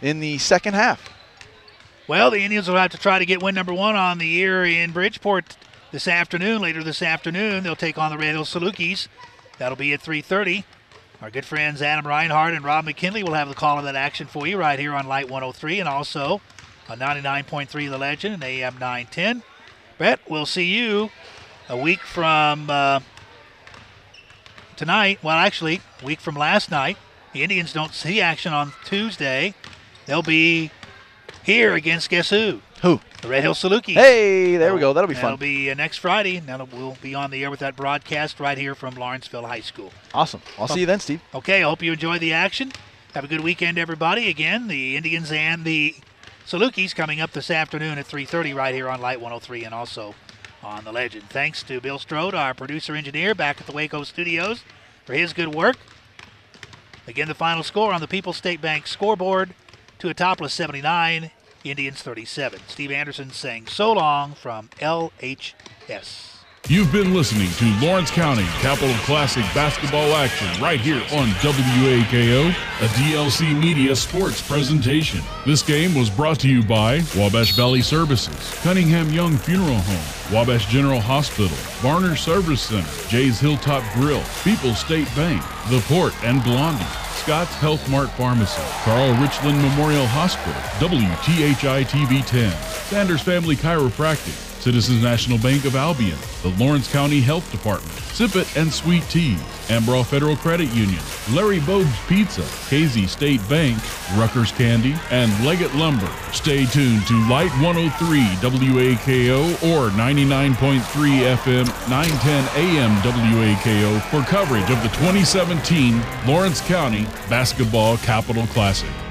in the second half. Well, the Indians will have to try to get win number one on the year in Bridgeport this afternoon. Later this afternoon, they'll take on the Red Hill Salukis. That'll be at three thirty. Our good friends Adam Reinhardt and Rob McKinley will have the call of that action for you right here on Light one oh three and also on ninety-nine point three The Legend and A M nine ten. Brett, we'll see you a week from uh, tonight. Well, actually, a week from last night. The Indians don't see action on Tuesday. They'll be here against guess who? Who? The Red Hill Salukis. Hey, there we go. That'll be That'll fun. That'll be uh, next Friday. Now we'll be on the air with that broadcast right here from Lawrenceville High School. Awesome. I'll see you then, Steve. Okay, I hope you enjoy the action. Have a good weekend, everybody. Again, the Indians and the Salukis coming up this afternoon at three thirty right here on Light one oh three and also on The Legend. Thanks to Bill Strode, our producer-engineer back at the Waco studios, for his good work. Again, the final score on the People's State Bank scoreboard, Tuatopolis seventy-nine, Indians thirty-seven. Steve Anderson saying so long from L H S. You've been listening to Lawrence County Capital Classic basketball action right here on W A K O, a D L C Media sports presentation. This game was brought to you by Wabash Valley Services, Cunningham Young Funeral Home, Wabash General Hospital, Varner Service Center, Jay's Hilltop Grill, People's State Bank, The Port and Blondie, Scott's Health Mart Pharmacy, Carl Richland Memorial Hospital, W T H I T V ten, Sanders Family Chiropractic, Citizens National Bank of Albion, the Lawrence County Health Department, Sip It and Sweet Tea, Ambrough Federal Credit Union, Larry Bogue's Pizza, K Z State Bank, Rutgers Candy, and Leggett Lumber. Stay tuned to Light one oh three W A K O or ninety-nine point three F M, nine ten A M W A K O for coverage of the twenty seventeen Lawrence County Basketball Capital Classic.